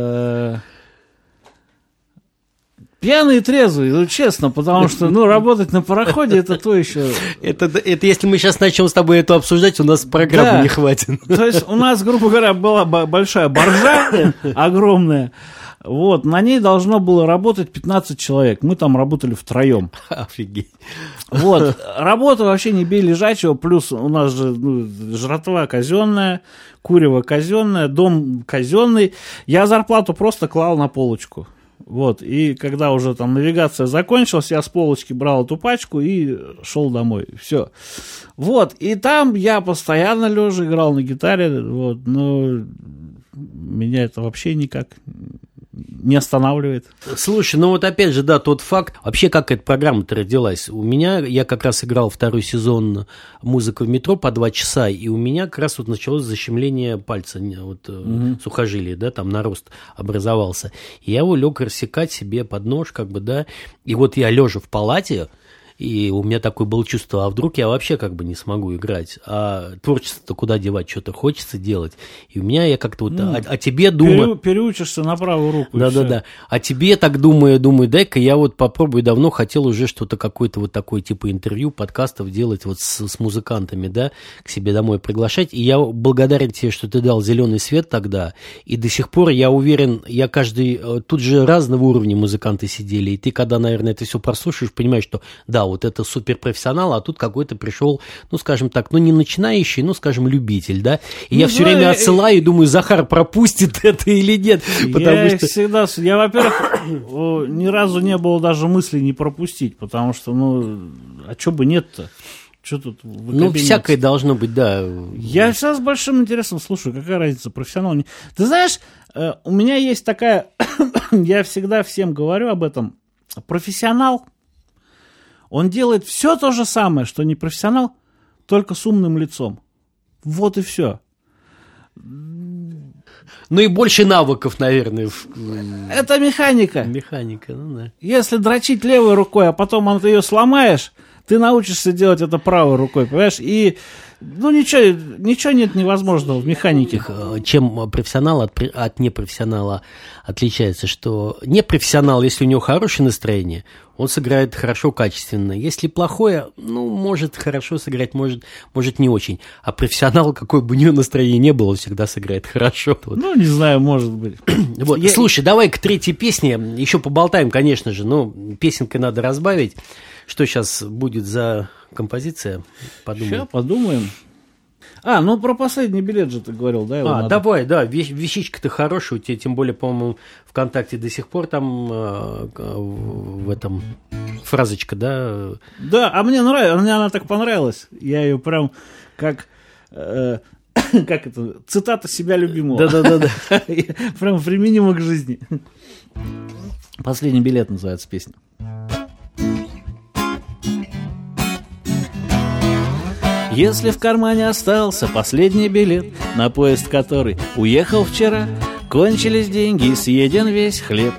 Пьяный и трезвый, ну, честно, потому что, ну, работать на пароходе, это то еще...
Это, это если мы сейчас начнем с тобой это обсуждать, у нас программы да. не хватит.
То есть у нас, грубо говоря, была большая баржа, огромная. Вот, на ней должно было работать пятнадцать человек. Мы там работали втроем.
Офигеть.
Вот, работа вообще не бей лежачего, плюс у нас же ну, жратва казенная, курево казенное, дом казенный. Я зарплату просто клал на полочку. Вот, и когда уже там навигация закончилась, я с полочки брал эту пачку и шел домой. Все. Вот, и там я постоянно лежа играл на гитаре, вот, но меня это вообще никак не останавливает.
Слушай, ну вот опять же, да, тот факт, вообще как эта программа-то родилась. У меня, я как раз играл второй сезон «Музыка в метро» по два часа, и у меня как раз вот началось защемление пальца, вот угу. сухожилия, да, там нарост образовался. И я его лег рассекать себе под нож, как бы, да, и вот я лежа в палате, и у меня такое было чувство, а вдруг я вообще как бы не смогу играть, а творчество-то куда девать, что-то хочется делать. И у меня я как-то вот, ну, о, о тебе думаю...
Переучишься на правую руку.
Да-да-да. А тебе так думаю, думаю, дай-ка я вот попробую, давно хотел уже что-то, какое-то вот такое типа интервью, подкастов делать вот с, с музыкантами, да, к себе домой приглашать. И я благодарен тебе, что ты дал зеленый свет тогда, и до сих пор, я уверен, я каждый... Тут же разного уровня музыканты сидели, и ты, когда, наверное, это все прослушаешь, понимаешь, что да, вот это суперпрофессионал, а тут какой-то пришел, ну, скажем так, ну, не начинающий, ну, скажем, любитель, да, и ну, я все да, время отсылаю и думаю, Захар пропустит это или нет, потому
я
что...
всегда, я, во-первых, ни разу не было даже мысли не пропустить, потому что, ну, а что бы нет-то? Что тут
ну, всякое должно быть, да.
Я сейчас с большим интересом слушаю, какая разница, профессионал. Ты знаешь, у меня есть такая, я всегда всем говорю об этом, профессионал, он делает все то же самое, что не профессионал, только с умным лицом. Вот и все.
Ну и больше навыков, наверное.
Это механика.
Механика, ну да.
Если дрочить левой рукой, а потом ты ее сломаешь, ты научишься делать это правой рукой, понимаешь? И ну ничего, ничего нет невозможного в механике.
Чем профессионал от, от непрофессионала отличается, что непрофессионал, если у него хорошее настроение, он сыграет хорошо, качественно. Если плохое, ну, может хорошо сыграть, может, может не очень. А профессионал, какое бы у него настроение не было, он всегда сыграет хорошо. Вот.
Ну, не знаю, может быть.
Вот. Я... Слушай, давай к третьей песне еще поболтаем, конечно же, но песенкой надо разбавить. Что сейчас будет за композиция? Подумаем.
Сейчас подумаем. А, ну про последний билет же ты говорил, да?
А, надо... давай, да, вещ, вещичка-то хорошая, у тебя тем более, по-моему, ВКонтакте до сих пор там э, в этом фразочка, да?
Да, а мне нравится, мне она так понравилась, я ее прям как... Э, как это? Цитата себя любимого.
Да-да-да.
Прям применима к жизни. Последний билет называется песня. Если в кармане остался последний билет на поезд, который уехал вчера, кончились деньги и съеден весь хлеб.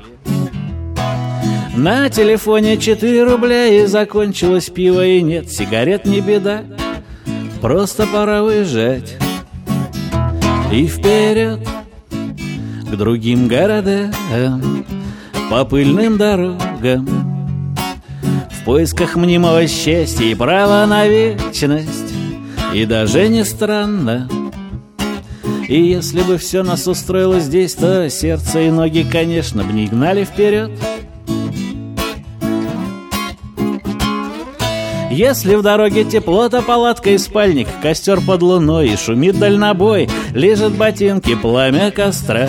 На телефоне четыре рубля и закончилось пиво и нет сигарет, не беда, просто пора уезжать. И вперед к другим городам, по пыльным дорогам, в поисках мнимого счастья и права на вечность. И даже не странно, и если бы все нас устроило здесь, то сердце и ноги, конечно, бы не гнали вперед. Если в дороге тепло, то палатка и спальник, костер под луной и шумит дальнобой, лежат ботинки, пламя костра.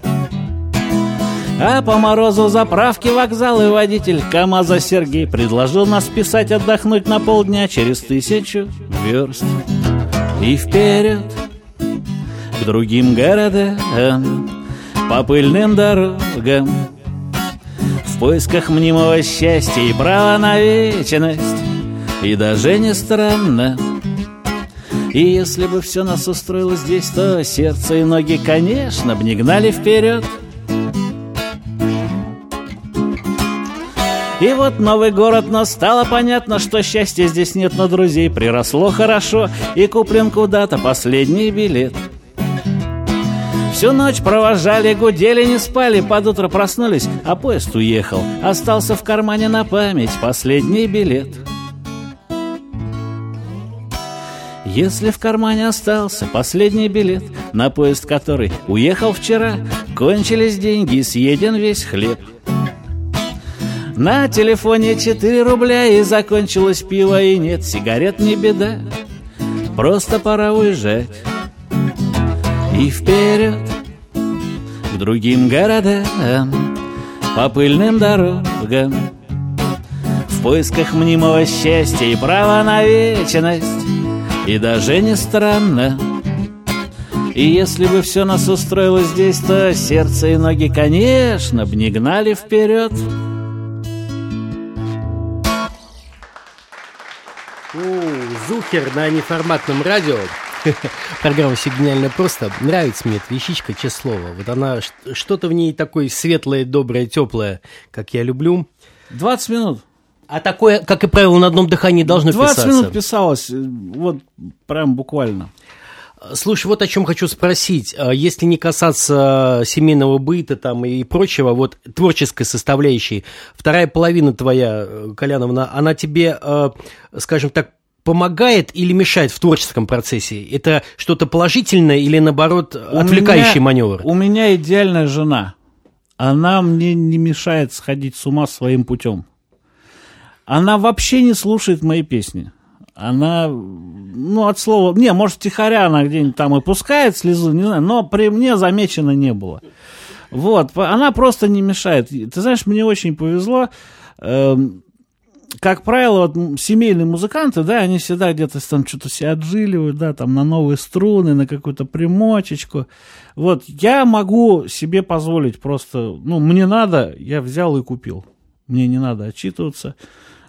А по морозу заправки, вокзал и водитель КамАЗа Сергей предложил нас писать, отдохнуть на полдня через тысячу верст. и вперед к другим городам, по пыльным дорогам, в поисках мнимого счастья и права на вечность. И даже не странно, и если бы все нас устроило здесь, то сердце и ноги, конечно, б не гнали вперед. И вот новый город, но стало понятно, что счастья здесь нет, но друзей приросло хорошо, и куплен куда-то последний билет. Всю ночь провожали, гудели, не спали, под утро проснулись, а поезд уехал. Остался в кармане на память последний билет. Если в кармане остался последний билет на поезд, который уехал вчера, кончились деньги, съеден весь хлеб. На телефоне четыре рубля, и закончилось пиво, и нет сигарет, не беда, просто пора уезжать. И вперед к другим городам, по пыльным дорогам, в поисках мнимого счастья и права на вечность. И даже не странно, и если бы все нас устроило здесь, то сердце и ноги, конечно, б не гнали вперед.
Зухер на неформатном радио. Программа «Все гениально просто». Нравится мне эта вещичка, честное слово. Вот она, что-то в ней такое светлое, доброе, теплое, как я люблю.
двадцать минут.
А такое, как и правило, на одном дыхании должно писаться.
двадцать минут писалось, вот прям буквально.
Слушай, вот о чем хочу спросить. Если не касаться семейного быта там и прочего, вот творческой составляющей, вторая половина твоя, Коляновна, она тебе, скажем так, помогает или мешает в творческом процессе? Это что-то положительное или, наоборот, у отвлекающий
меня,
маневр?
У меня идеальная жена. Она мне не мешает сходить с ума своим путем. Она вообще не слушает мои песни. Она, ну, от слова... Не, может, втихаря она где-нибудь там и пускает слезу, не знаю, но при мне замечено не было. Вот, она просто не мешает. Ты знаешь, мне очень повезло. Эм, как правило, вот, семейные музыканты, да, они всегда где-то там что-то себе отжиливают, да, там на новые струны, на какую-то примочечку. Вот, я могу себе позволить просто... Ну, мне надо, я взял и купил. Мне не надо отчитываться.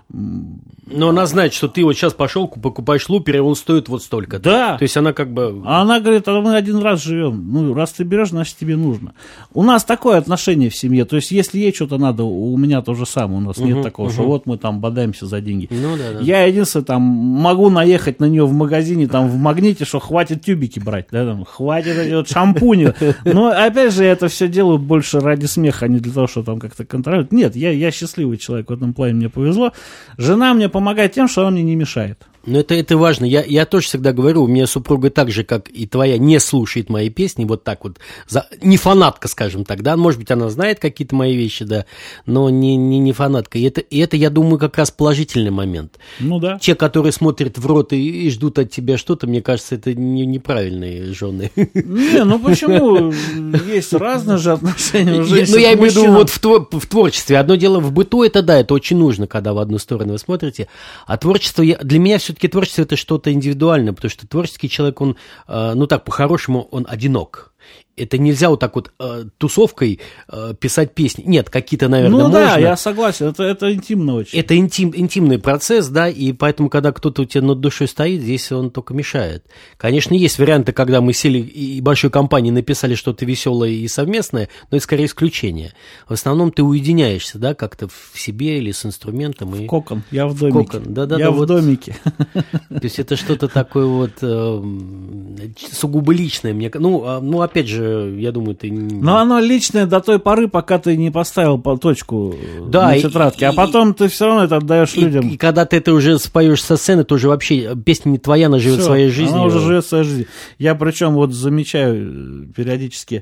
Но она знает, что ты вот сейчас пошел, покупаешь лупер, и он стоит вот столько.
Да.
То есть она как бы...
А она говорит, а мы один раз живем. Ну, раз ты берешь, значит, тебе нужно. У нас такое отношение в семье. То есть, если ей что-то надо, у меня то же самое. У нас угу, нет такого, угу. что вот мы там бодаемся за деньги.
Ну, да, да.
Я единственное, там, могу наехать на нее в магазине, там, в Магните, что хватит тюбики брать, да, там, хватит эти вот шампуни. Но, опять же, я это все делаю больше ради смеха, а не для того, чтобы там как-то контролировать. Нет, я, я счастливый человек, в этом плане мне повезло. Жена мне помогает тем, что она мне не мешает.
Но это, это важно. Я, я тоже всегда говорю, у меня супруга так же, как и твоя, не слушает мои песни, вот так вот. За, не фанатка, скажем так, да. Может быть, она знает какие-то мои вещи, да, но не, не, не фанатка. И это, и это, я думаю, как раз положительный момент.
Ну да.
Те, которые смотрят в рот и, и ждут от тебя что-то, мне кажется, это не, неправильные жены.
Не, ну почему? Есть разные же отношения у женщин.
Ну, я имею в виду вот в, в творчестве. Одно дело в быту, это да, это очень нужно, когда в одну сторону вы смотрите. А творчество, я, для меня все все-таки творчество – это что-то индивидуальное, потому что творческий человек, он, ну так, по-хорошему, он одинок. Это нельзя вот так вот э, тусовкой э, писать песни. Нет, какие-то, наверное,
ну,
можно.
Ну да, я согласен, это, это интимно очень.
Это интим, интимный процесс, да, и поэтому, когда кто-то у тебя над душой стоит, здесь он только мешает. Конечно, есть варианты, когда мы сели и большой компанией написали что-то веселое и совместное, но это скорее исключение. В основном ты уединяешься, да, как-то в себе или с инструментом.
В
и...
кокон, я в домике.
Кокон. Да, да,
я
да,
в
вот...
домике.
То есть это что-то такое вот э, сугубо личное. Мне... Ну, ну, опять же, я думаю, ты...
Но оно личное до той поры, пока ты не поставил по точку
да,
на тетрадке,
и,
а потом и, ты все равно это отдаешь
и,
людям.
И когда ты это уже споешь со сцены, то уже вообще песня не твоя, она живет
Всё,
своей жизнью.
Она уже живет своей жизнью. Я причем вот замечаю периодически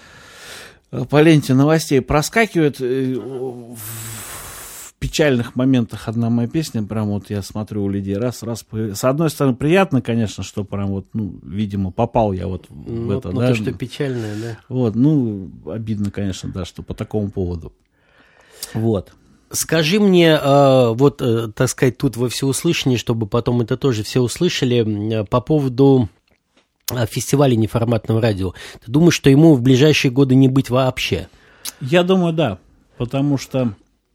по ленте новостей проскакивает в печальных моментах одна моя песня, прям вот я смотрю у людей раз, раз, с одной стороны приятно, конечно, что прям вот, ну, видимо, попал я вот в
ну,
это,
ну,
да.
то, что печальное, да.
Вот, ну, обидно, конечно, да, что по такому поводу. Вот.
Скажи мне, э, вот, э, так сказать, тут во всеуслышание, чтобы потом это тоже все услышали, э, по поводу фестивале неформатного радио. Ты думаешь, что ему в ближайшие годы не быть вообще?
Я думаю, да, потому что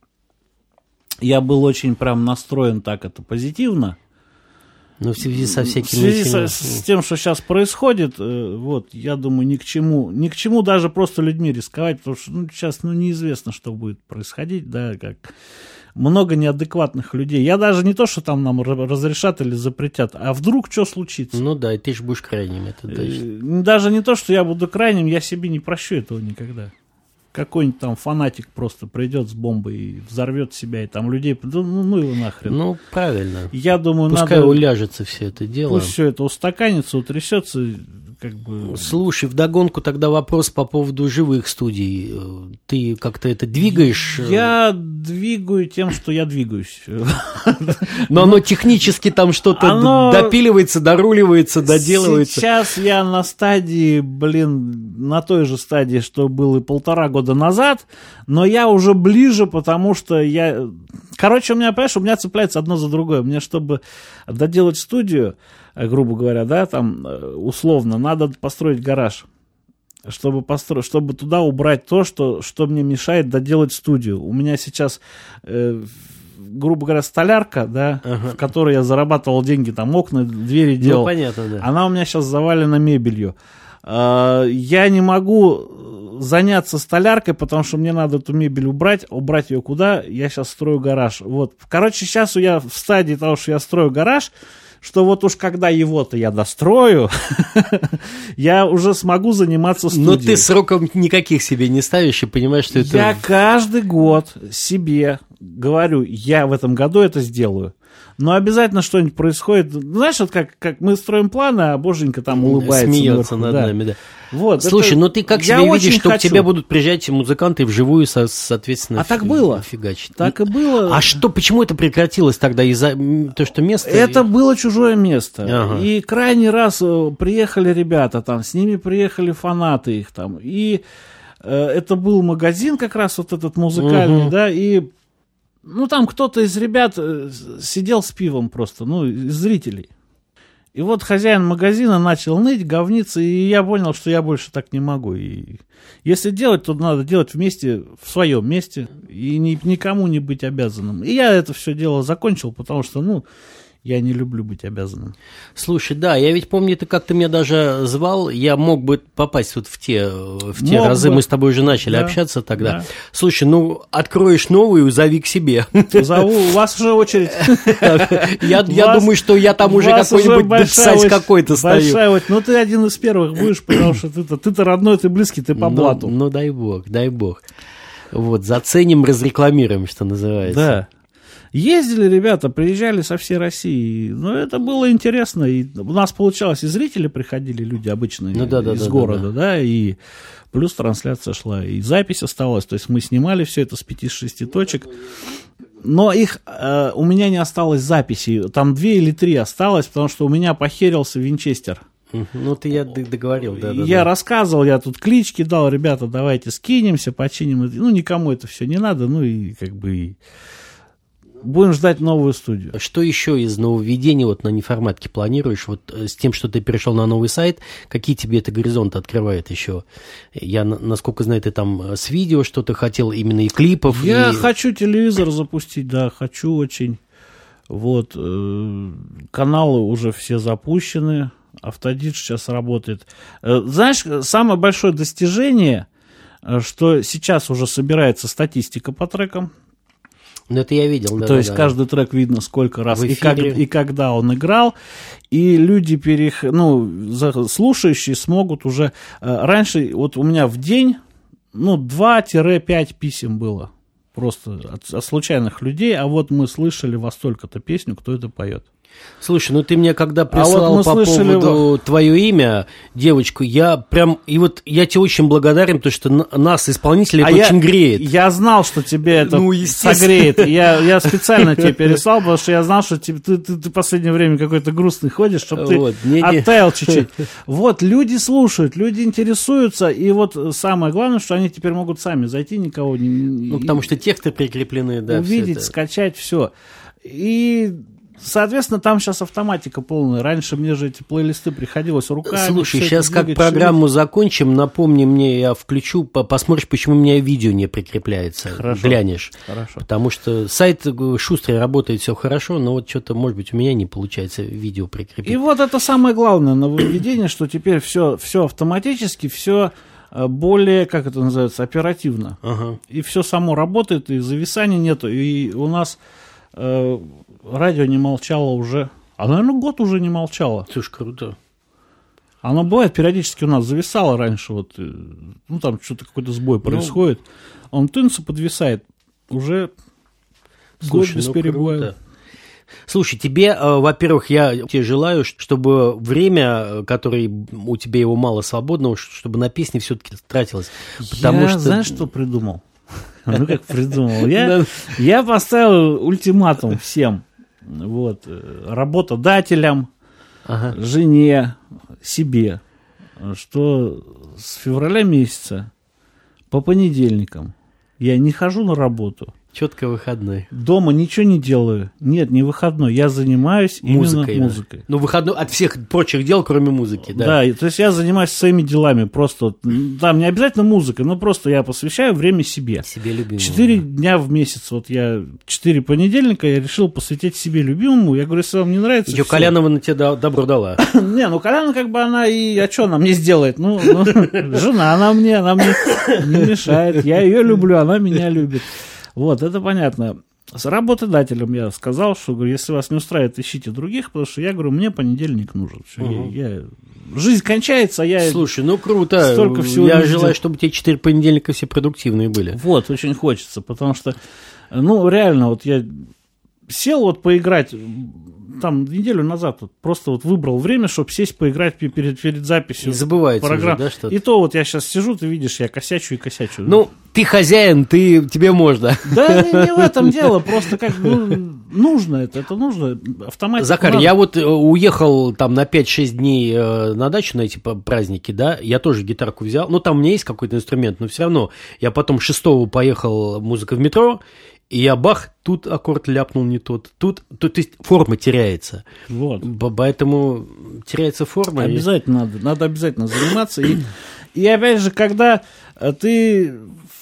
я был очень прям настроен так это позитивно.
Но в связи со всякими...
В связи со, с тем, что сейчас происходит, вот, я думаю, ни к чему, ни к чему даже просто людьми рисковать, потому что ну, сейчас ну, неизвестно, что будет происходить, да, как много неадекватных людей. Я даже не то, что там нам разрешат или запретят, а вдруг что случится.
Ну да, и ты же будешь крайним. Это точно.
Даже не то, что я буду крайним, я себе не прощу этого никогда. Какой-нибудь там фанатик просто придет с бомбой и взорвет себя, и там людей... Ну, ну его нахрен.
Ну, правильно.
Я думаю,
Пускай
надо...
уляжется все это дело.
Пусть все это устаканится, утрясется, как бы...
Слушай, вдогонку тогда вопрос по поводу живых студий. Ты как-то это двигаешь?
Я двигаю тем, что я двигаюсь.
Но оно технически там что-то
оно...
допиливается, доруливается, доделывается.
Сейчас я на стадии, блин, на той же стадии, что был и полтора года назад, но я уже ближе, потому что я... Короче, у меня, понимаешь, у меня цепляется одно за другое. Мне, чтобы доделать студию, грубо говоря, да, там, условно, надо построить гараж. Чтобы, постро... чтобы туда убрать то, что, что мне мешает доделать студию. У меня сейчас, э, грубо говоря, столярка, да, ага. в которой я зарабатывал деньги, там окна, двери делал.
Ну, понятно, да.
Она у меня сейчас завалена мебелью. Э, я не могу заняться столяркой, потому что мне надо эту мебель убрать. Убрать ее куда? Я сейчас строю гараж. Вот. Короче, сейчас я в стадии того, что я строю гараж, что вот уж когда его-то я дострою, я уже смогу заниматься студией.
Но ты сроком никаких себе не ставишь и понимаешь, что это...
Я каждый год себе говорю, я в этом году это сделаю. Но обязательно что-нибудь происходит. Знаешь, вот как, как мы строим планы, а боженька там улыбается.
Смеется
наверху,
над
да.
нами, да.
Вот,
слушай,
это...
ну ты как себе видишь, что хочу. К тебе будут приезжать музыканты вживую, со, соответственно,
а так было.
Фигачить?
Так и было.
А что, почему это прекратилось тогда? Из-за того, что место...
Это было чужое место.
Ага.
И крайний раз приехали ребята там, с ними приехали фанаты их там. И э, это был магазин как раз вот этот музыкальный, угу. да, и ну там кто-то из ребят сидел с пивом просто, ну, из зрителей. И вот хозяин магазина начал ныть, говниться, и я понял, что я больше так не могу. И если делать, то надо делать вместе, в своем месте, и ни, никому не быть обязанным. И я это все дело закончил, потому что, ну, я не люблю быть обязанным.
Слушай, да, я ведь помню, ты как-то меня даже звал, я мог бы попасть вот в те, в те разы, бы. Мы с тобой уже начали да, общаться тогда. Да. Слушай, ну, откроешь новую, зови к себе.
Зову, у вас уже очередь.
Я думаю, что я там уже какой-нибудь децать какой-то стою.
Ну, ты один из первых будешь, потому что ты-то родной, ты близкий, ты по блату.
Ну, дай бог, дай бог. Вот, заценим, разрекламируем, что называется.
Да. Ездили ребята, приезжали со всей России, но это было интересно, и у нас получалось, и зрители приходили, люди обычные, ну, да, да, из да, города, да, да. да, и плюс трансляция шла, и запись оставалась, то есть мы снимали все это с пяти-шести точек, но их, э, у меня не осталось записей, там две или три осталось, потому что у меня похерился винчестер.
Ну, ты я договорил, да, да.
Я
да.
рассказывал, я тут клички дал, ребята, давайте скинемся, починим, ну, никому это все не надо, ну, и как бы... И... Будем ждать новую студию.
Что еще из нововведений вот на неформатке планируешь? Вот с тем, что ты перешел на новый сайт, какие тебе это горизонты открывает еще? Я, насколько знаю, ты там с видео что-то хотел, именно и клипов.
Я
и...
хочу телевизор запустить, да, хочу очень. Вот, э, каналы уже все запущены, Автодидж сейчас работает. Э, знаешь, самое большое достижение, что сейчас уже собирается статистика по трекам.
Ну, это я видел, да.
То
да,
есть
да.
каждый трек видно, сколько раз и, как, и когда он играл. И люди, перех... ну, слушающие смогут уже... Раньше вот у меня в день ну, два-пять писем было. Просто от, от случайных людей. А вот мы слышали во столько-то песню, кто это поет.
Слушай, ну ты мне когда прислал
а вот
по
слышали...
поводу твое имя, девочку, я прям, и вот я тебе очень благодарен, потому что нас, исполнителей,
а
это
я,
очень греет.
Я знал, что тебе это
ну,
согреет. Я, я специально тебе переслал, потому что я знал, что тебе, ты, ты, ты в последнее время какой-то грустный ходишь, чтобы ты вот, не, оттаял чуть-чуть. Вот, люди слушают, люди интересуются, и вот самое главное, что они теперь могут сами зайти, никого не...
Ну, потому что тексты прикреплены, да.
Увидеть, скачать, все. И... Соответственно, там сейчас автоматика полная. Раньше мне же эти плейлисты приходилось руками.
Слушай, сейчас как двигать, программу шевелить. Закончим, напомни мне, я включу, посмотришь, почему у меня видео не прикрепляется. Хорошо. Глянешь. Хорошо. Потому что сайт шустрый, работает все хорошо, но вот что-то, может быть, у меня не получается видео прикрепить.
И вот это самое главное нововведение, что теперь все, все автоматически, все более, как это называется, оперативно. Ага. И все само работает, и зависания нету. И у нас э, радио не молчало уже, а, наверное, год уже не молчало.
Слушай, круто.
Оно бывает, периодически у нас зависало раньше, вот, ну, там что-то какой-то сбой происходит, ну, он тынется, подвисает, уже
слушай, год без ну, перебоя. Круто. Слушай, тебе, э, во-первых, я тебе желаю, чтобы время, которое у тебя его мало свободного, чтобы на песни все-таки тратилось. Потому
я,
что...
знаешь, что придумал? Ну, как придумал? Я, я поставил ультиматум всем. Вот, работодателям, ага. жене, себе, что с февраля месяца по понедельникам я не хожу на работу.
Четко выходной.
Дома ничего не делаю. Нет, не выходной. Я занимаюсь
музыкой,
именно музыкой.
Да. Ну, выходной от всех прочих дел, кроме музыки, да?
Да, то есть я занимаюсь своими делами. Просто, там не обязательно музыкой, но просто я посвящаю время себе.
Себе любимому.
Четыре дня в месяц. Вот я четыре понедельника я решил посвятить себе любимому. Я говорю, если вам не нравится...
Еще Колянова на тебя добро дала.
Не, ну Коляна как бы она и... А что она мне сделает? Ну, жена она мне, она мне не мешает. Я ее люблю, она меня любит. Вот, это понятно. С работодателем я сказал, что, говорю, если вас не устраивает, ищите других, потому что я говорю, мне понедельник нужен. Все, угу. я, я... Жизнь кончается, а я...
Слушай, ну круто. Столько всего я желаю, чтобы те четыре понедельника все продуктивные были.
Вот, очень хочется, потому что, ну, реально, вот я сел вот поиграть... Там неделю назад вот, просто вот выбрал время, чтобы сесть поиграть перед, перед записью.
Не забывается программ. Уже, да, что-то?
И то вот я сейчас сижу, ты видишь, я косячу и косячу.
Ну, ты хозяин, ты, тебе можно.
Да, не, не в этом дело, просто как ну, нужно это, это нужно. Автоматику
Захар,
надо.
Я вот уехал там на пять-шесть дней на дачу на эти праздники, да, я тоже гитарку взял, ну, там у меня есть какой-то инструмент, но все равно. Я потом шестого поехал музыка в метро, и я бах, тут аккорд ляпнул не тот. Тут, тут то есть форма теряется.
Вот.
Поэтому теряется форма.
Обязательно и... надо, надо обязательно заниматься. И, и опять же, когда ты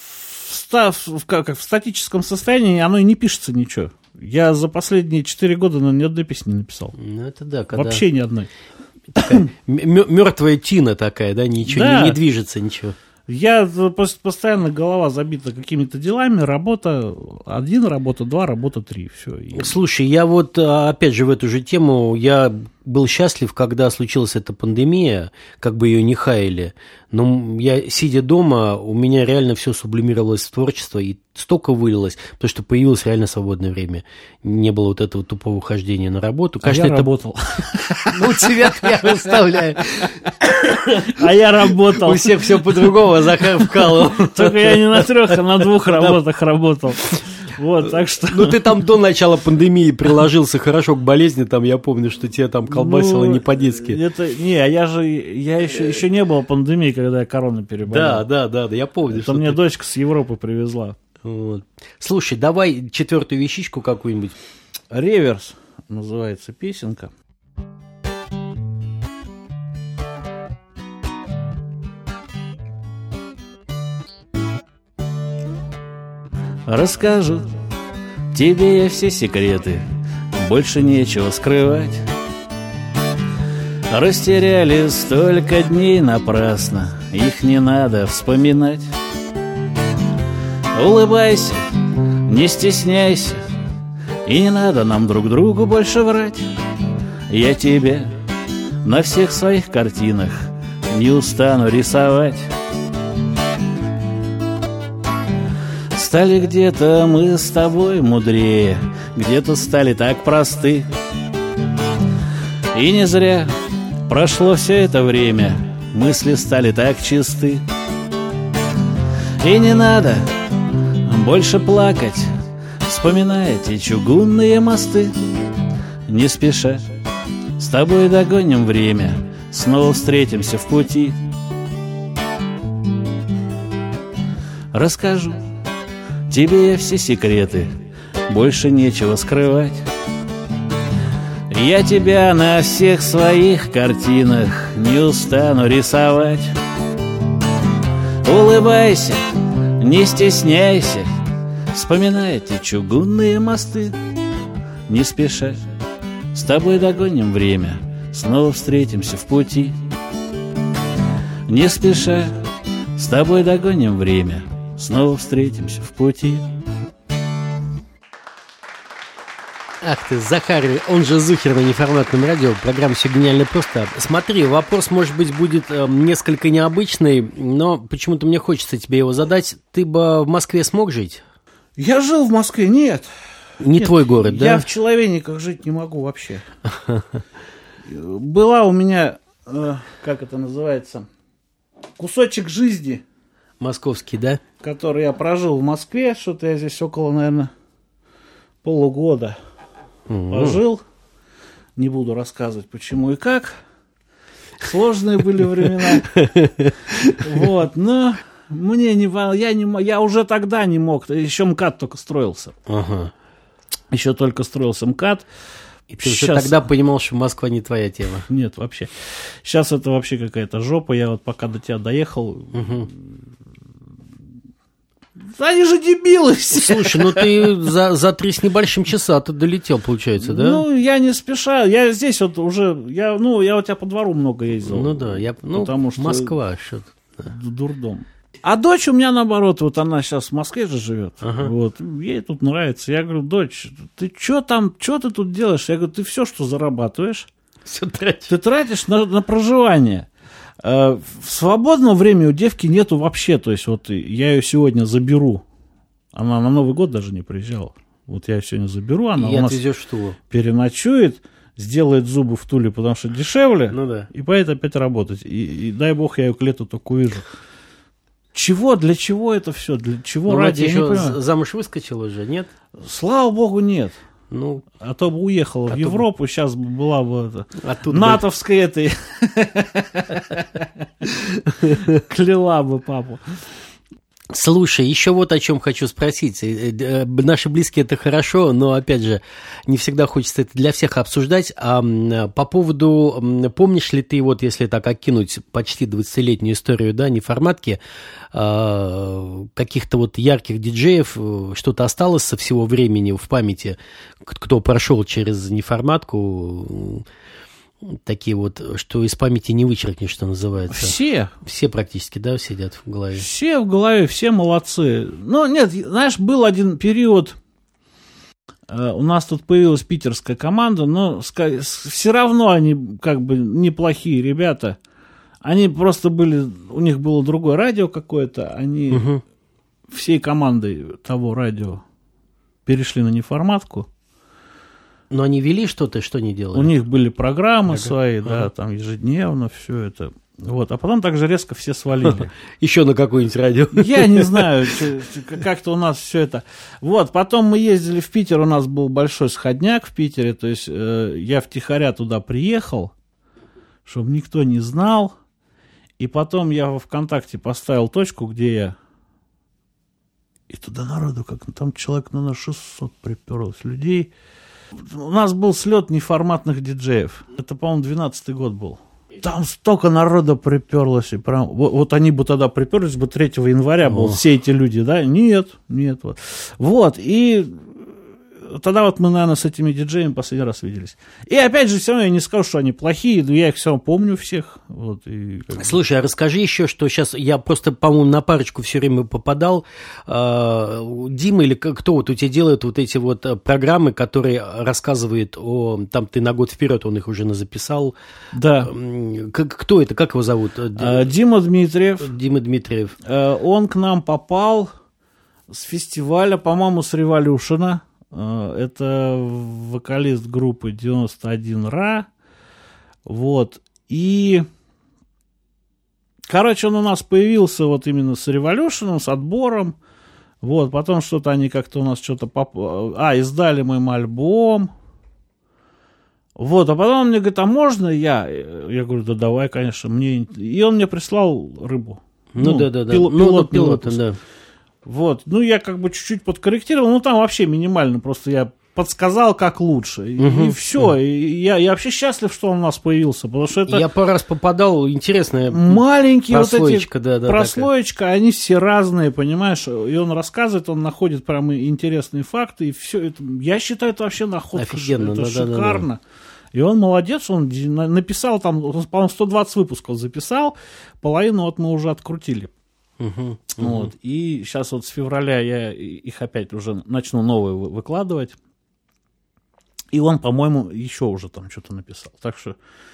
в, ста, в, как, в статическом состоянии, оно и не пишется ничего. Я за последние четыре года ну, ни одной песни не написал.
Ну, это да. Когда...
Вообще ни одной.
Такая мертвая тина такая, да, ничего да. не, не движется, ничего.
Я постоянно голова забита какими-то делами, работа один, работа два, работа три, все.
Слушай, я вот опять же в эту же тему, я был счастлив, когда случилась эта пандемия, как бы ее не хаяли, но я, сидя дома, у меня реально все сублимировалось в творчество, и столько вылилось, потому что появилось реально свободное время. Не было вот этого тупого хождения на работу.
Конечно, а я это... работал.
Ну, тебя я выставляю.
А я работал.
У всех все по-другому, Захар вкалывал.
Только я не на трех, а на двух работах работал. Вот, так что...
Ну, ты там до начала пандемии приложился хорошо к болезни, там, я помню, что тебя там колбасило ну, не по-детски.
Это, не, а я же, я еще, еще не было пандемии, когда я корону переболел.
Да, да, да, да, я помню.
Это мне ты... дочка с Европы привезла.
Вот. Слушай, давай четвертую вещичку какую-нибудь.
«Реверс» называется песенка. Расскажу тебе я все секреты, больше нечего скрывать. Растеряли столько дней напрасно, их не надо вспоминать. Улыбайся, не стесняйся, и не надо нам друг другу больше врать. Я тебя на всех своих картинах не устану рисовать. Стали где-то мы с тобой мудрее, где-то стали так просты. И не зря прошло все это время, мысли стали так чисты. И не надо больше плакать, вспоминая те чугунные мосты. Не спеша, с тобой догоним время, снова встретимся в пути. Расскажу тебе я все секреты, больше нечего скрывать. Я тебя на всех своих картинах не устану рисовать. Улыбайся, не стесняйся, вспоминай эти чугунные мосты. Не спеша, с тобой догоним время, снова встретимся в пути. Не спеша, с тобой догоним время, снова встретимся в пути.
Ах ты, Захар, он же Зухер на неформатном радио, программа «Все гениально просто». Смотри, вопрос, может быть, будет э, несколько необычный, но почему-то мне хочется тебе его задать. Ты бы в Москве смог жить?
Я жил в Москве, нет.
Не
нет,
твой город, да?
Я в Человейниках жить не могу вообще. Была у меня, э, как это называется, кусочек жизни.
Московский, да?
Который я прожил в Москве, что-то я здесь около, наверное, полугода. Пожил, не буду рассказывать, почему и как. Сложные были времена. Вот, но мне не, я не, я уже тогда не мог. Еще МКАД только строился.
Ага.
Еще только строился МКАД.
И ты Сейчас... уже тогда понимал, что Москва не твоя тема.
Нет, вообще. Сейчас это вообще какая-то жопа. Я вот пока до тебя доехал.
Угу.
Они же дебилы все.
Слушай, ну ты за, за три с небольшим часа ты долетел, получается, да?
Ну, я не спеша. Я здесь вот уже, я, ну, я у тебя по двору много ездил.
Ну да, я, ну,
потому что
Москва, что-то. Да.
Дурдом. А дочь у меня наоборот, вот она сейчас в Москве же живет. Ага. Вот, ей тут нравится. Я говорю, дочь, ты что там, что ты тут делаешь? Я говорю, ты все, что зарабатываешь,
все тратишь.
Ты тратишь на, на проживание. В свободное время у девки нету вообще. То есть вот я ее сегодня заберу. Она на Новый год даже не приезжала. Вот я ее сегодня заберу, она
и
у нас
в Тулу.
Переночует, сделает зубы в Туле, потому что дешевле,
ну, да.
И поедет опять работать. И, и дай бог, я ее к лету только увижу. Чего? Для чего это все? Для чего
ну,
ради?
Я еще не понимаю. Замуж выскочила уже, нет?
Слава богу, нет.
Ну,
а то бы уехала а в Европу, бы... сейчас бы была бы это,
а
натовской бы... этой. Кляла бы папу.
Слушай, еще вот о чем хочу спросить. Наши близкие — это хорошо, но, опять же, не всегда хочется это для всех обсуждать. А по поводу, помнишь ли ты, вот если так окинуть почти двадцатилетнюю историю, да, неформатки, каких-то вот ярких диджеев, что-то осталось со всего времени в памяти, кто прошел через неформатку, такие вот, что из памяти не вычеркнешь, что называется.
Все.
Все практически, да, сидят в голове.
Все в голове, все молодцы. Но нет, знаешь, был один период, э, у нас тут появилась питерская команда, но ска- все равно они как бы неплохие ребята. Они просто были, у них было другое радио какое-то, они угу. всей командой того радио перешли на неформатку.
Но они вели что-то, что они делали?
У них были программы Ага. свои,
ага.
да, там ежедневно все это. Вот, а потом также резко все свалили.
Еще на какое-нибудь радио.
Я не знаю, как-то у нас все это. Вот, потом мы ездили в Питер, у нас был большой сходняк в Питере, то есть я втихаря туда приехал, чтобы никто не знал. И потом я во ВКонтакте поставил точку, где я... И туда народу, как там человек, наверное, шестьсот приперлось людей. У нас был слет неформатных диджеев. Это, по-моему, двенадцатый год был. Там столько народа приперлось. И прям, вот, вот они бы тогда приперлись, бы третьего января был, все эти люди, да? Нет, нет. Вот, вот и тогда вот мы, наверное, с этими диджеями последний раз виделись. И опять же, все равно я не скажу, что они плохие, но я их все равно помню всех. Вот, и...
Слушай, а расскажи еще, что сейчас я просто, по-моему, на парочку все время попадал. Дима или кто вот у тебя делает вот эти вот программы, которые рассказывают о... Там ты на год вперед, он их уже записал.
Да.
Кто это, как его зовут?
Дима Дмитриев.
Дима Дмитриев.
Он к нам попал с фестиваля, по-моему, с Революшена. Это вокалист группы девяносто один ра. Вот. И, короче, он у нас появился вот именно с Революшеном, с отбором. Вот. Потом что-то они как-то у нас что-то... Поп... А, издали мы им альбом. Вот. А потом он мне говорит, а можно я? Я говорю, да давай, конечно. Мне... И он мне прислал рыбу.
Ну, ну да-да-да.
Пил...
Ну,
пилот,
пилот, да.
Вот, ну я как бы чуть-чуть подкорректировал, ну там вообще минимально, просто я подсказал, как лучше.
Угу.
И все. И я, я вообще счастлив, что он у нас появился, потому что это...
Я пару раз попадал, интересная
маленькие вот эти
да, да,
прослоечка, такая. Они все разные, понимаешь? И он рассказывает, он находит прям интересные факты, и все это... Я считаю, это вообще находка.
Офигенно,
это
да,
шикарно.
Да, да.
И он молодец, он написал там, по-моему, сто двадцать выпусков записал, половину вот мы уже открутили.
Угу,
вот.
угу.
И сейчас вот с февраля я их опять уже начну новые выкладывать. И он, по-моему, еще уже там что-то написал. Так что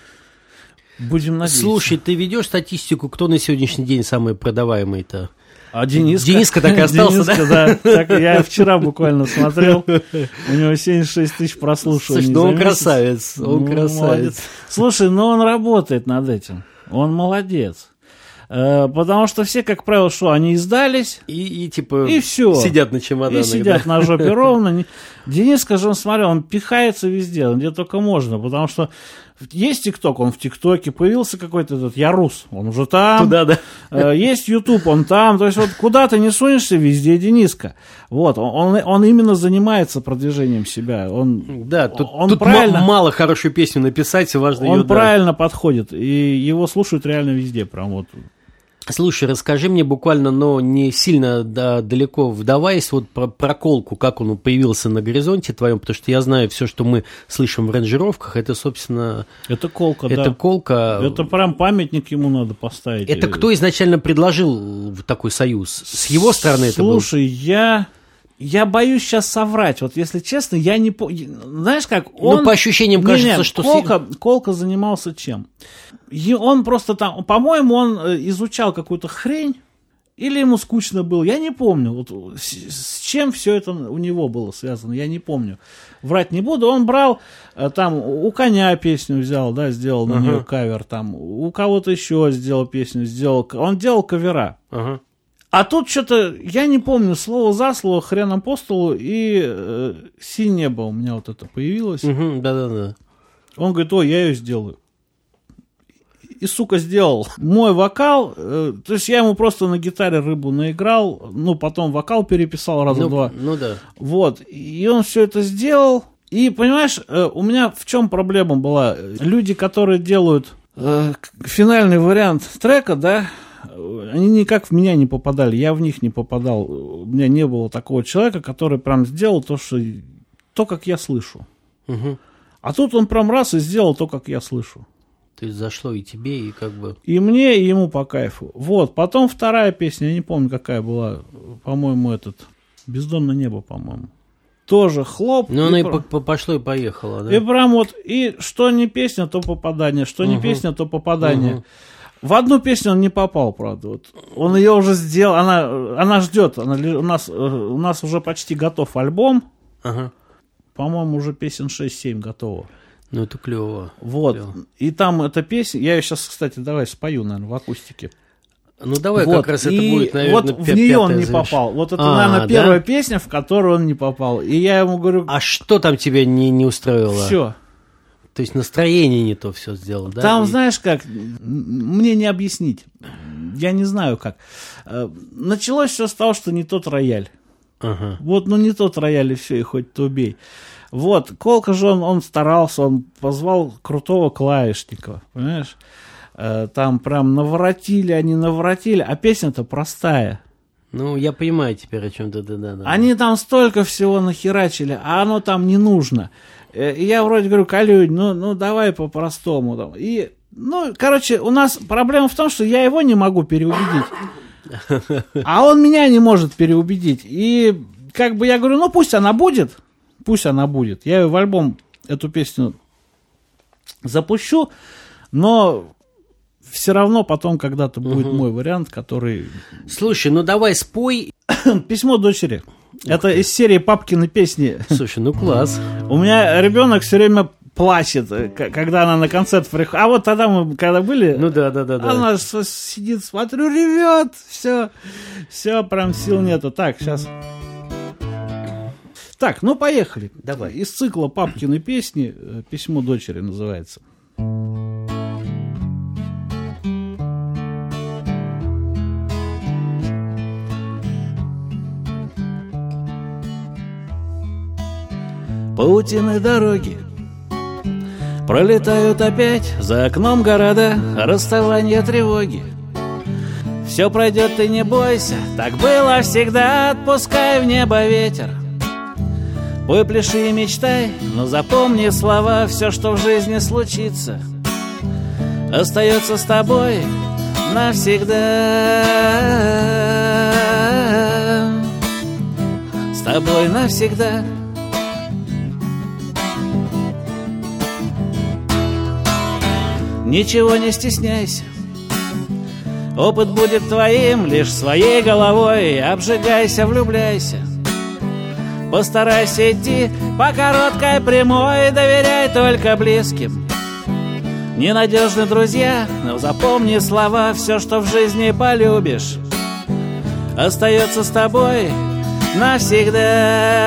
будем надеяться.
Слушай, ты ведешь статистику, кто на сегодняшний день самый продаваемый-то?
А Дениска?
Дениска так и остался,
Дениска, да? Так, я вчера буквально смотрел, у него семьдесят шесть тысяч прослушиваний.
Слушай, ну он красавец, он
ну,
красавец.
Молодец. Слушай, ну он работает над этим, он молодец. Потому что все, как правило, что они издались,
и, и типа
и все.
Сидят на чемоданах.
И сидят да? на жопе ровно. Дениска же, он смотрел, он пихается везде, где только можно, потому что есть ТикТок, он в ТикТоке, появился какой-то этот Ярус, он уже там.
Туда, да.
Есть Ютуб, он там. То есть вот куда ты не сунешься, везде Дениска. Вот, он, он именно занимается продвижением себя. Он,
да, тут,
он
тут
правильно,
м- мало хорошую песню написать, важно
он
ее... Он
правильно да. подходит, и его слушают реально везде, прям вот...
Слушай, расскажи мне буквально, но не сильно да, далеко вдаваясь, вот про, про Колку, как он появился на горизонте твоем, потому что я знаю, все, что мы слышим в аранжировках, это, собственно...
Это Колка,
это
да.
Колка.
Это прям памятник ему надо поставить.
Это кто изначально предложил такой союз? С его стороны это было?
Слушай, я... Я боюсь сейчас соврать. Вот если честно, я не помню. Знаешь как? Он...
Ну, по ощущениям
не,
кажется,
не,
что...
Колка, Колка занимался чем? И он просто там... По-моему, он изучал какую-то хрень. Или ему скучно было. Я не помню. Вот с, с чем все это у него было связано. Я не помню. Врать не буду. Он брал там... У Коня песню взял, да, сделал на uh-huh. нее кавер. Там, у кого-то еще сделал песню. Сделал... Он делал кавера.
Uh-huh.
А тут что-то, я не помню, слово за слово, хреном по столу, и э, «Синь небо» у меня вот это появилось.
Угу, да-да-да.
Он говорит, ой, я ее сделаю. И, сука, сделал. Мой вокал, э, то есть я ему просто на гитаре рыбу наиграл, ну, потом вокал переписал раза
ну,
два.
Ну да.
Вот, и он все это сделал. И, понимаешь, э, у меня в чем проблема была? Люди, которые делают э, финальный вариант трека, да, они никак в меня не попадали, я в них не попадал. У меня не было такого человека, который прям сделал то, что, то как я слышу.
Угу.
А тут он прям раз и сделал то, как я слышу.
То есть зашло и тебе, и как бы...
И мне, и ему по кайфу. Вот, потом вторая песня, я не помню, какая была, по-моему, этот «Бездонное небо», по-моему. Тоже хлоп.
Ну, она и
про...
по- пошло и поехало, да?
И прям вот, и что не песня, то попадание, что не угу. песня, то попадание. Угу. В одну песню он не попал, правда. Вот. Он ее уже сделал, она, она ждет. Она, у, нас, у нас уже почти готов альбом.
Ага.
По-моему, уже песен шесть-семь готово.
Ну, это клево.
Вот.
Клево. И
там эта песня, я ее сейчас, кстати, давай спою, наверное, в акустике.
Ну, давай
вот.
как раз
и
это будет, наверное,
вот в нее он не
заверш...
попал. Вот это,
а,
наверное, первая
да?
песня, в которую он не попал. И я ему говорю...
А что там тебя не, не устроило?
Все.
То есть настроение не то все сделал, да?
Там,
и...
знаешь как, мне не объяснить. Я не знаю как. Началось все с того, что не тот рояль.
Ага.
Вот, ну не тот рояль, и все, и хоть ты убей. Вот, Колка же он, он старался, он позвал крутого клавишника, понимаешь? Там прям наворотили, они наворотили, а песня-то простая.
Ну, я понимаю теперь, о чем ты, да-да-да.
Они там столько всего нахерачили, а оно там не нужно. И я вроде говорю, Калюнь, ну, ну давай по-простому. И, ну, короче, у нас проблема в том, что я его не могу переубедить. А он меня не может переубедить. И как бы я говорю, ну пусть она будет, пусть она будет. Я ее в альбом, эту песню запущу, но все равно потом когда-то будет угу. мой вариант, который...
Слушай, ну давай спой.
Письмо дочери. Это из серии «Папкины песни».
Слушай, ну класс.
У меня ребенок все время плачет, когда она на концерт приходит. А вот тогда мы, когда были,
ну да, да, да, да.
Она сидит, смотрю, ревет, все, все, прям сил нету. Так, сейчас. Так, ну поехали.
Давай.
Из цикла «Папкины песни» «Письмо дочери» называется. паутины дороги. Пролетают опять за окном города, расставания, тревоги. Все пройдет, ты не бойся, так было всегда, отпускай в небо ветер. Пой, пляши и мечтай, но запомни слова, все, что в жизни случится, остается с тобой навсегда. С тобой навсегда. Ничего не стесняйся, опыт будет твоим лишь своей головой. Обжигайся, влюбляйся, постарайся идти по короткой прямой. Доверяй только близким, ненадежны друзья, но запомни слова, все, что в жизни полюбишь, остается с тобой навсегда.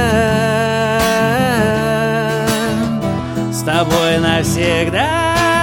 С тобой навсегда.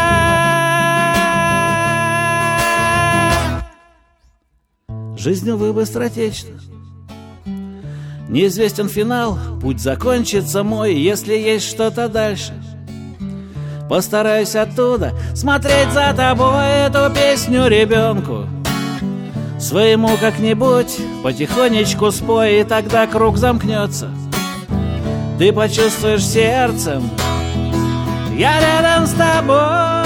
Жизнь, увы, быстротечна, неизвестен финал, путь закончится мой, если есть что-то дальше. Постараюсь оттуда смотреть за тобой, эту песню ребенку своему как-нибудь потихонечку спой, и тогда круг замкнется. Ты почувствуешь сердцем, я рядом с тобой.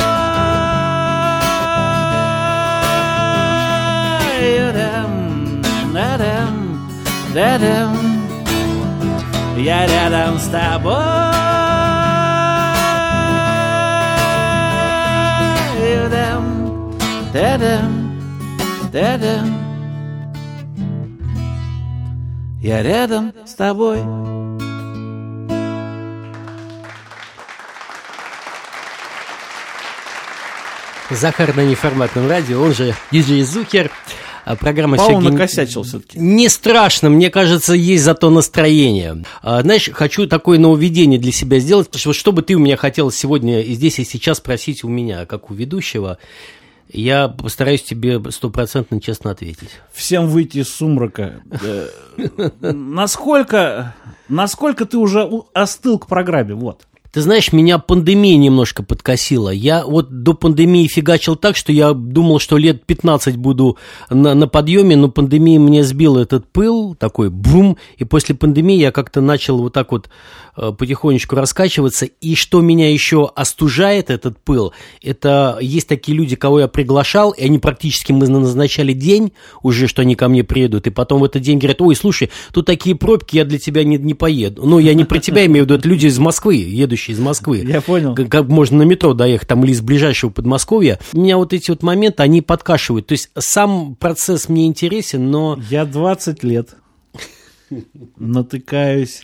Я рядом с тобой. Я рядом с тобой.
Захар на неформатном радио, он же диджей Зухер. Программа
По-моему,
«Всё
накосячил все-таки.
Не страшно, мне кажется, есть зато настроение. А, знаешь, хочу такое нововведение для себя сделать, потому что что бы ты у меня хотел сегодня и здесь и сейчас спросить у меня, как у ведущего, я постараюсь тебе стопроцентно честно ответить.
Всем выйти из сумрака. Насколько, насколько ты уже остыл к программе? Вот.
Ты знаешь, меня пандемия немножко подкосила. Я вот до пандемии фигачил так, что я думал, что лет пятнадцать буду на, на подъеме, но пандемия мне сбила этот пыл, такой бум, и после пандемии я как-то начал вот так вот э, потихонечку раскачиваться. И что меня еще остужает, этот пыл, это есть такие люди, кого я приглашал, и они практически, мы назначали день уже, что они ко мне приедут, и потом в этот день говорят: ой, слушай, тут такие пробки, я для тебя не, не поеду. Ну, я не про тебя имею в виду, это люди из Москвы, едущие из Москвы.
Я понял.
Как, как можно на метро доехать, там, или из ближайшего Подмосковья. Меня вот эти вот моменты, они подкашивают. То есть сам процесс мне интересен, но...
Я двадцать лет натыкаюсь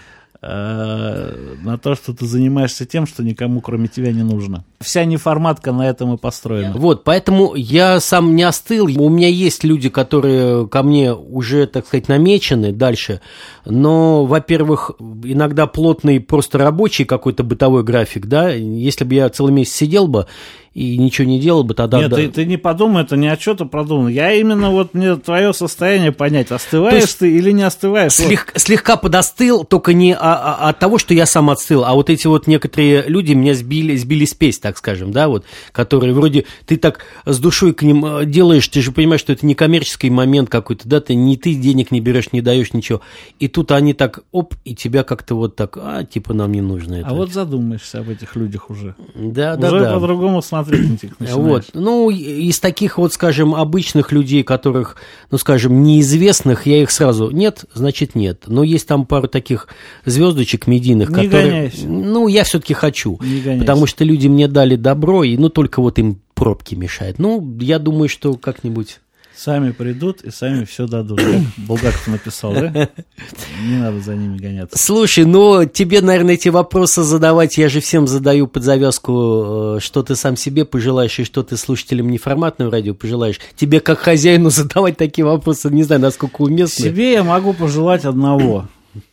э, на то, что ты занимаешься тем, что никому кроме тебя не нужно. Вся неформатка на этом и построена.
Вот, поэтому я сам не остыл. У меня есть люди, которые ко мне уже, так сказать, намечены дальше. Но, во-первых, иногда плотный просто рабочий какой-то бытовой график, да. Если бы я целый месяц сидел бы и ничего не делал бы, тогда...
Нет,
да.
ты, ты не подумай, это не о чем-то продумано. Я именно вот мне твое состояние понять, остываешь
есть,
ты или не остываешь.
Слег,
вот.
Слегка подостыл, только не а, а, от того, что я сам отстыл, а вот эти вот некоторые люди меня сбили, сбили спесь, так скажем, да, вот, которые вроде ты так с душой к ним делаешь, ты же понимаешь, что это не коммерческий момент какой-то, да, ты не ты денег не берешь, не даешь ничего, и тут они так, оп, и тебя как-то вот так, а, типа нам не нужно это.
А вот задумаешься об этих людях уже.
Да,
уже
да, да.
по-другому смотреть на них начинаешь.
Вот, ну, из таких вот, скажем, обычных людей, которых, ну, скажем, неизвестных, я их сразу, нет, значит нет, но есть там пару таких звездочек медийных,
не
которые,
гоняйся.
Ну, я все-таки хочу,
не гоняйся.
Потому что люди мне дали добро, и, ну, только вот им пробки мешают. Ну, я думаю, что как-нибудь...
Сами придут и сами все дадут. Да? Булгаков написал, да? Не надо за ними гоняться.
Слушай, ну, тебе, наверное, эти вопросы задавать, я же всем задаю под завязку, что ты сам себе пожелаешь и что ты слушателям неформатного радио пожелаешь. Тебе, как хозяину, задавать такие вопросы, не знаю, насколько уместно.
Себе я могу пожелать одного.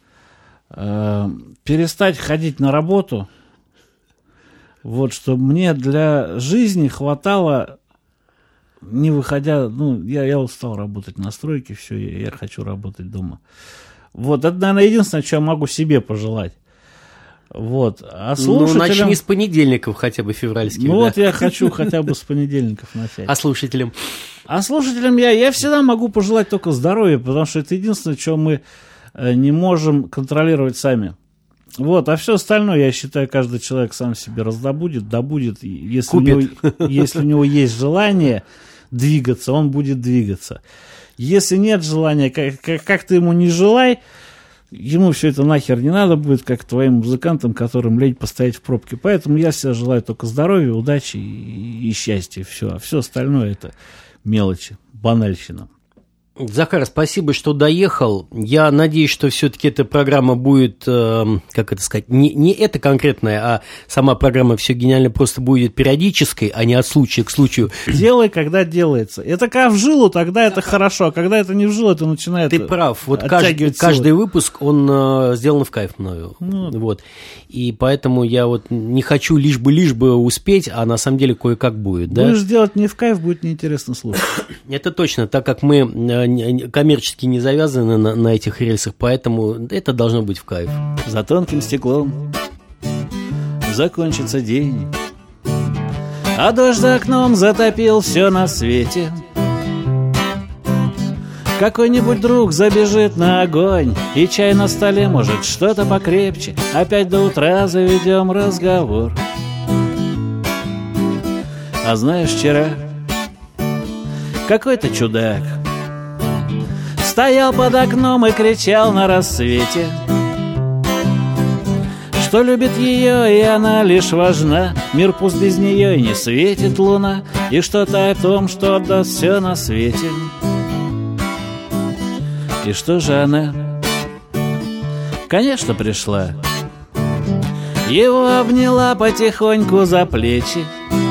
Перестать ходить на работу, вот, чтобы мне для жизни хватало... Не выходя, ну, я, я устал работать на стройке, все, я, я хочу работать дома. Вот, это, наверное, единственное, что я могу себе пожелать. Вот. А слушателям...
Ну, начни с понедельников хотя бы февральских.
Ну,
да?
вот я хочу хотя бы с понедельников начать.
А слушателям?
А слушателям я, я всегда могу пожелать только здоровья, потому что это единственное, что мы не можем контролировать сами. Вот, а все остальное, я считаю, каждый человек сам себе раздобудет, добудет. Если у него, если у него есть желание двигаться, он будет двигаться. Если нет желания, как, как, как ты ему не желай, ему все это нахер не надо будет, как твоим музыкантам, которым лень постоять в пробке. Поэтому я себе желаю только здоровья, удачи и, и счастья. Все. А все остальное это мелочи, банальщина.
Захар, спасибо, что доехал. Я надеюсь, что все-таки эта программа будет, э, как это сказать, не, не эта конкретная, а сама программа «Все гениально» просто будет периодической, а не от случая к случаю.
Делай, когда делается. Это когда в жилу, тогда это хорошо, а когда это не в жилу, это начинает
Ты прав. Вот каждый, каждый выпуск, он э, сделан в кайф мною. Ну, вот. И поэтому я вот не хочу лишь бы, лишь бы успеть, а на самом деле кое-как будет.
Будешь
да?
делать не в кайф, будет неинтересно слушать.
Это точно, так как мы коммерчески не завязаны на, на этих рельсах, поэтому это должно быть в кайф.
За тонким стеклом закончится день, а дождь за окном затопил все на свете. Какой-нибудь друг забежит на огонь, и чай на столе, может, что-то покрепче. Опять до утра заведем разговор. А знаешь, вчера какой-то чудак стоял под окном и кричал на рассвете, что любит ее, и она лишь важна. Мир пуст без нее, и не светит луна. И что-то о том, что отдаст все на свете. И что же она? Конечно, пришла. Его обняла потихоньку за плечи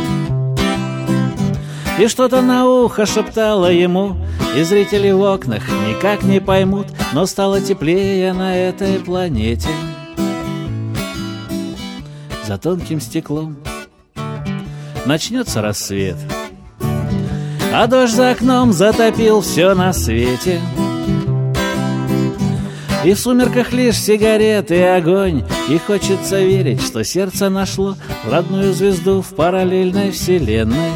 и что-то на ухо шептала ему. И зрители в окнах никак не поймут, но стало теплее на этой планете. За тонким стеклом начнется рассвет, а дождь за окном затопил все на свете. И в сумерках лишь сигареты и огонь, и хочется верить, что сердце нашло родную звезду в параллельной вселенной.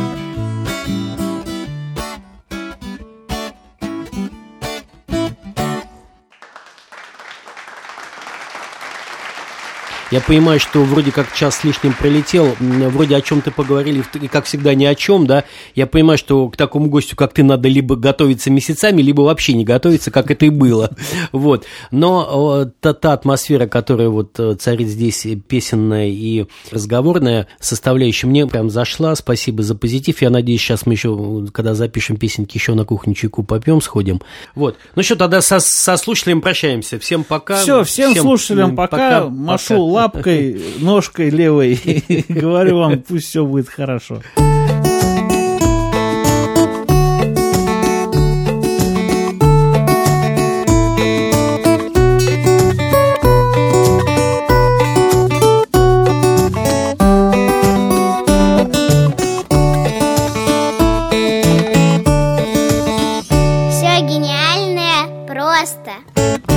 Я понимаю, что вроде как час с лишним пролетел, вроде о чем-то поговорили, как всегда, ни о чем, да. Я понимаю, что к такому гостю, как ты, надо либо готовиться месяцами, либо вообще не готовиться, как это и было. Вот. Но та, та атмосфера, которая вот царит здесь, песенная и разговорная составляющая, мне прям зашла. Спасибо за позитив. Я надеюсь, сейчас мы еще, когда запишем песенки, еще на кухню чайку попьем, сходим. Вот. Ну что, тогда со, со слушателями прощаемся. Всем пока.
Все, всем, всем слушателям пока. пока Машу пока. Лапкой, ножкой левой. Говорю вам, пусть все будет хорошо.
Все гениальное просто.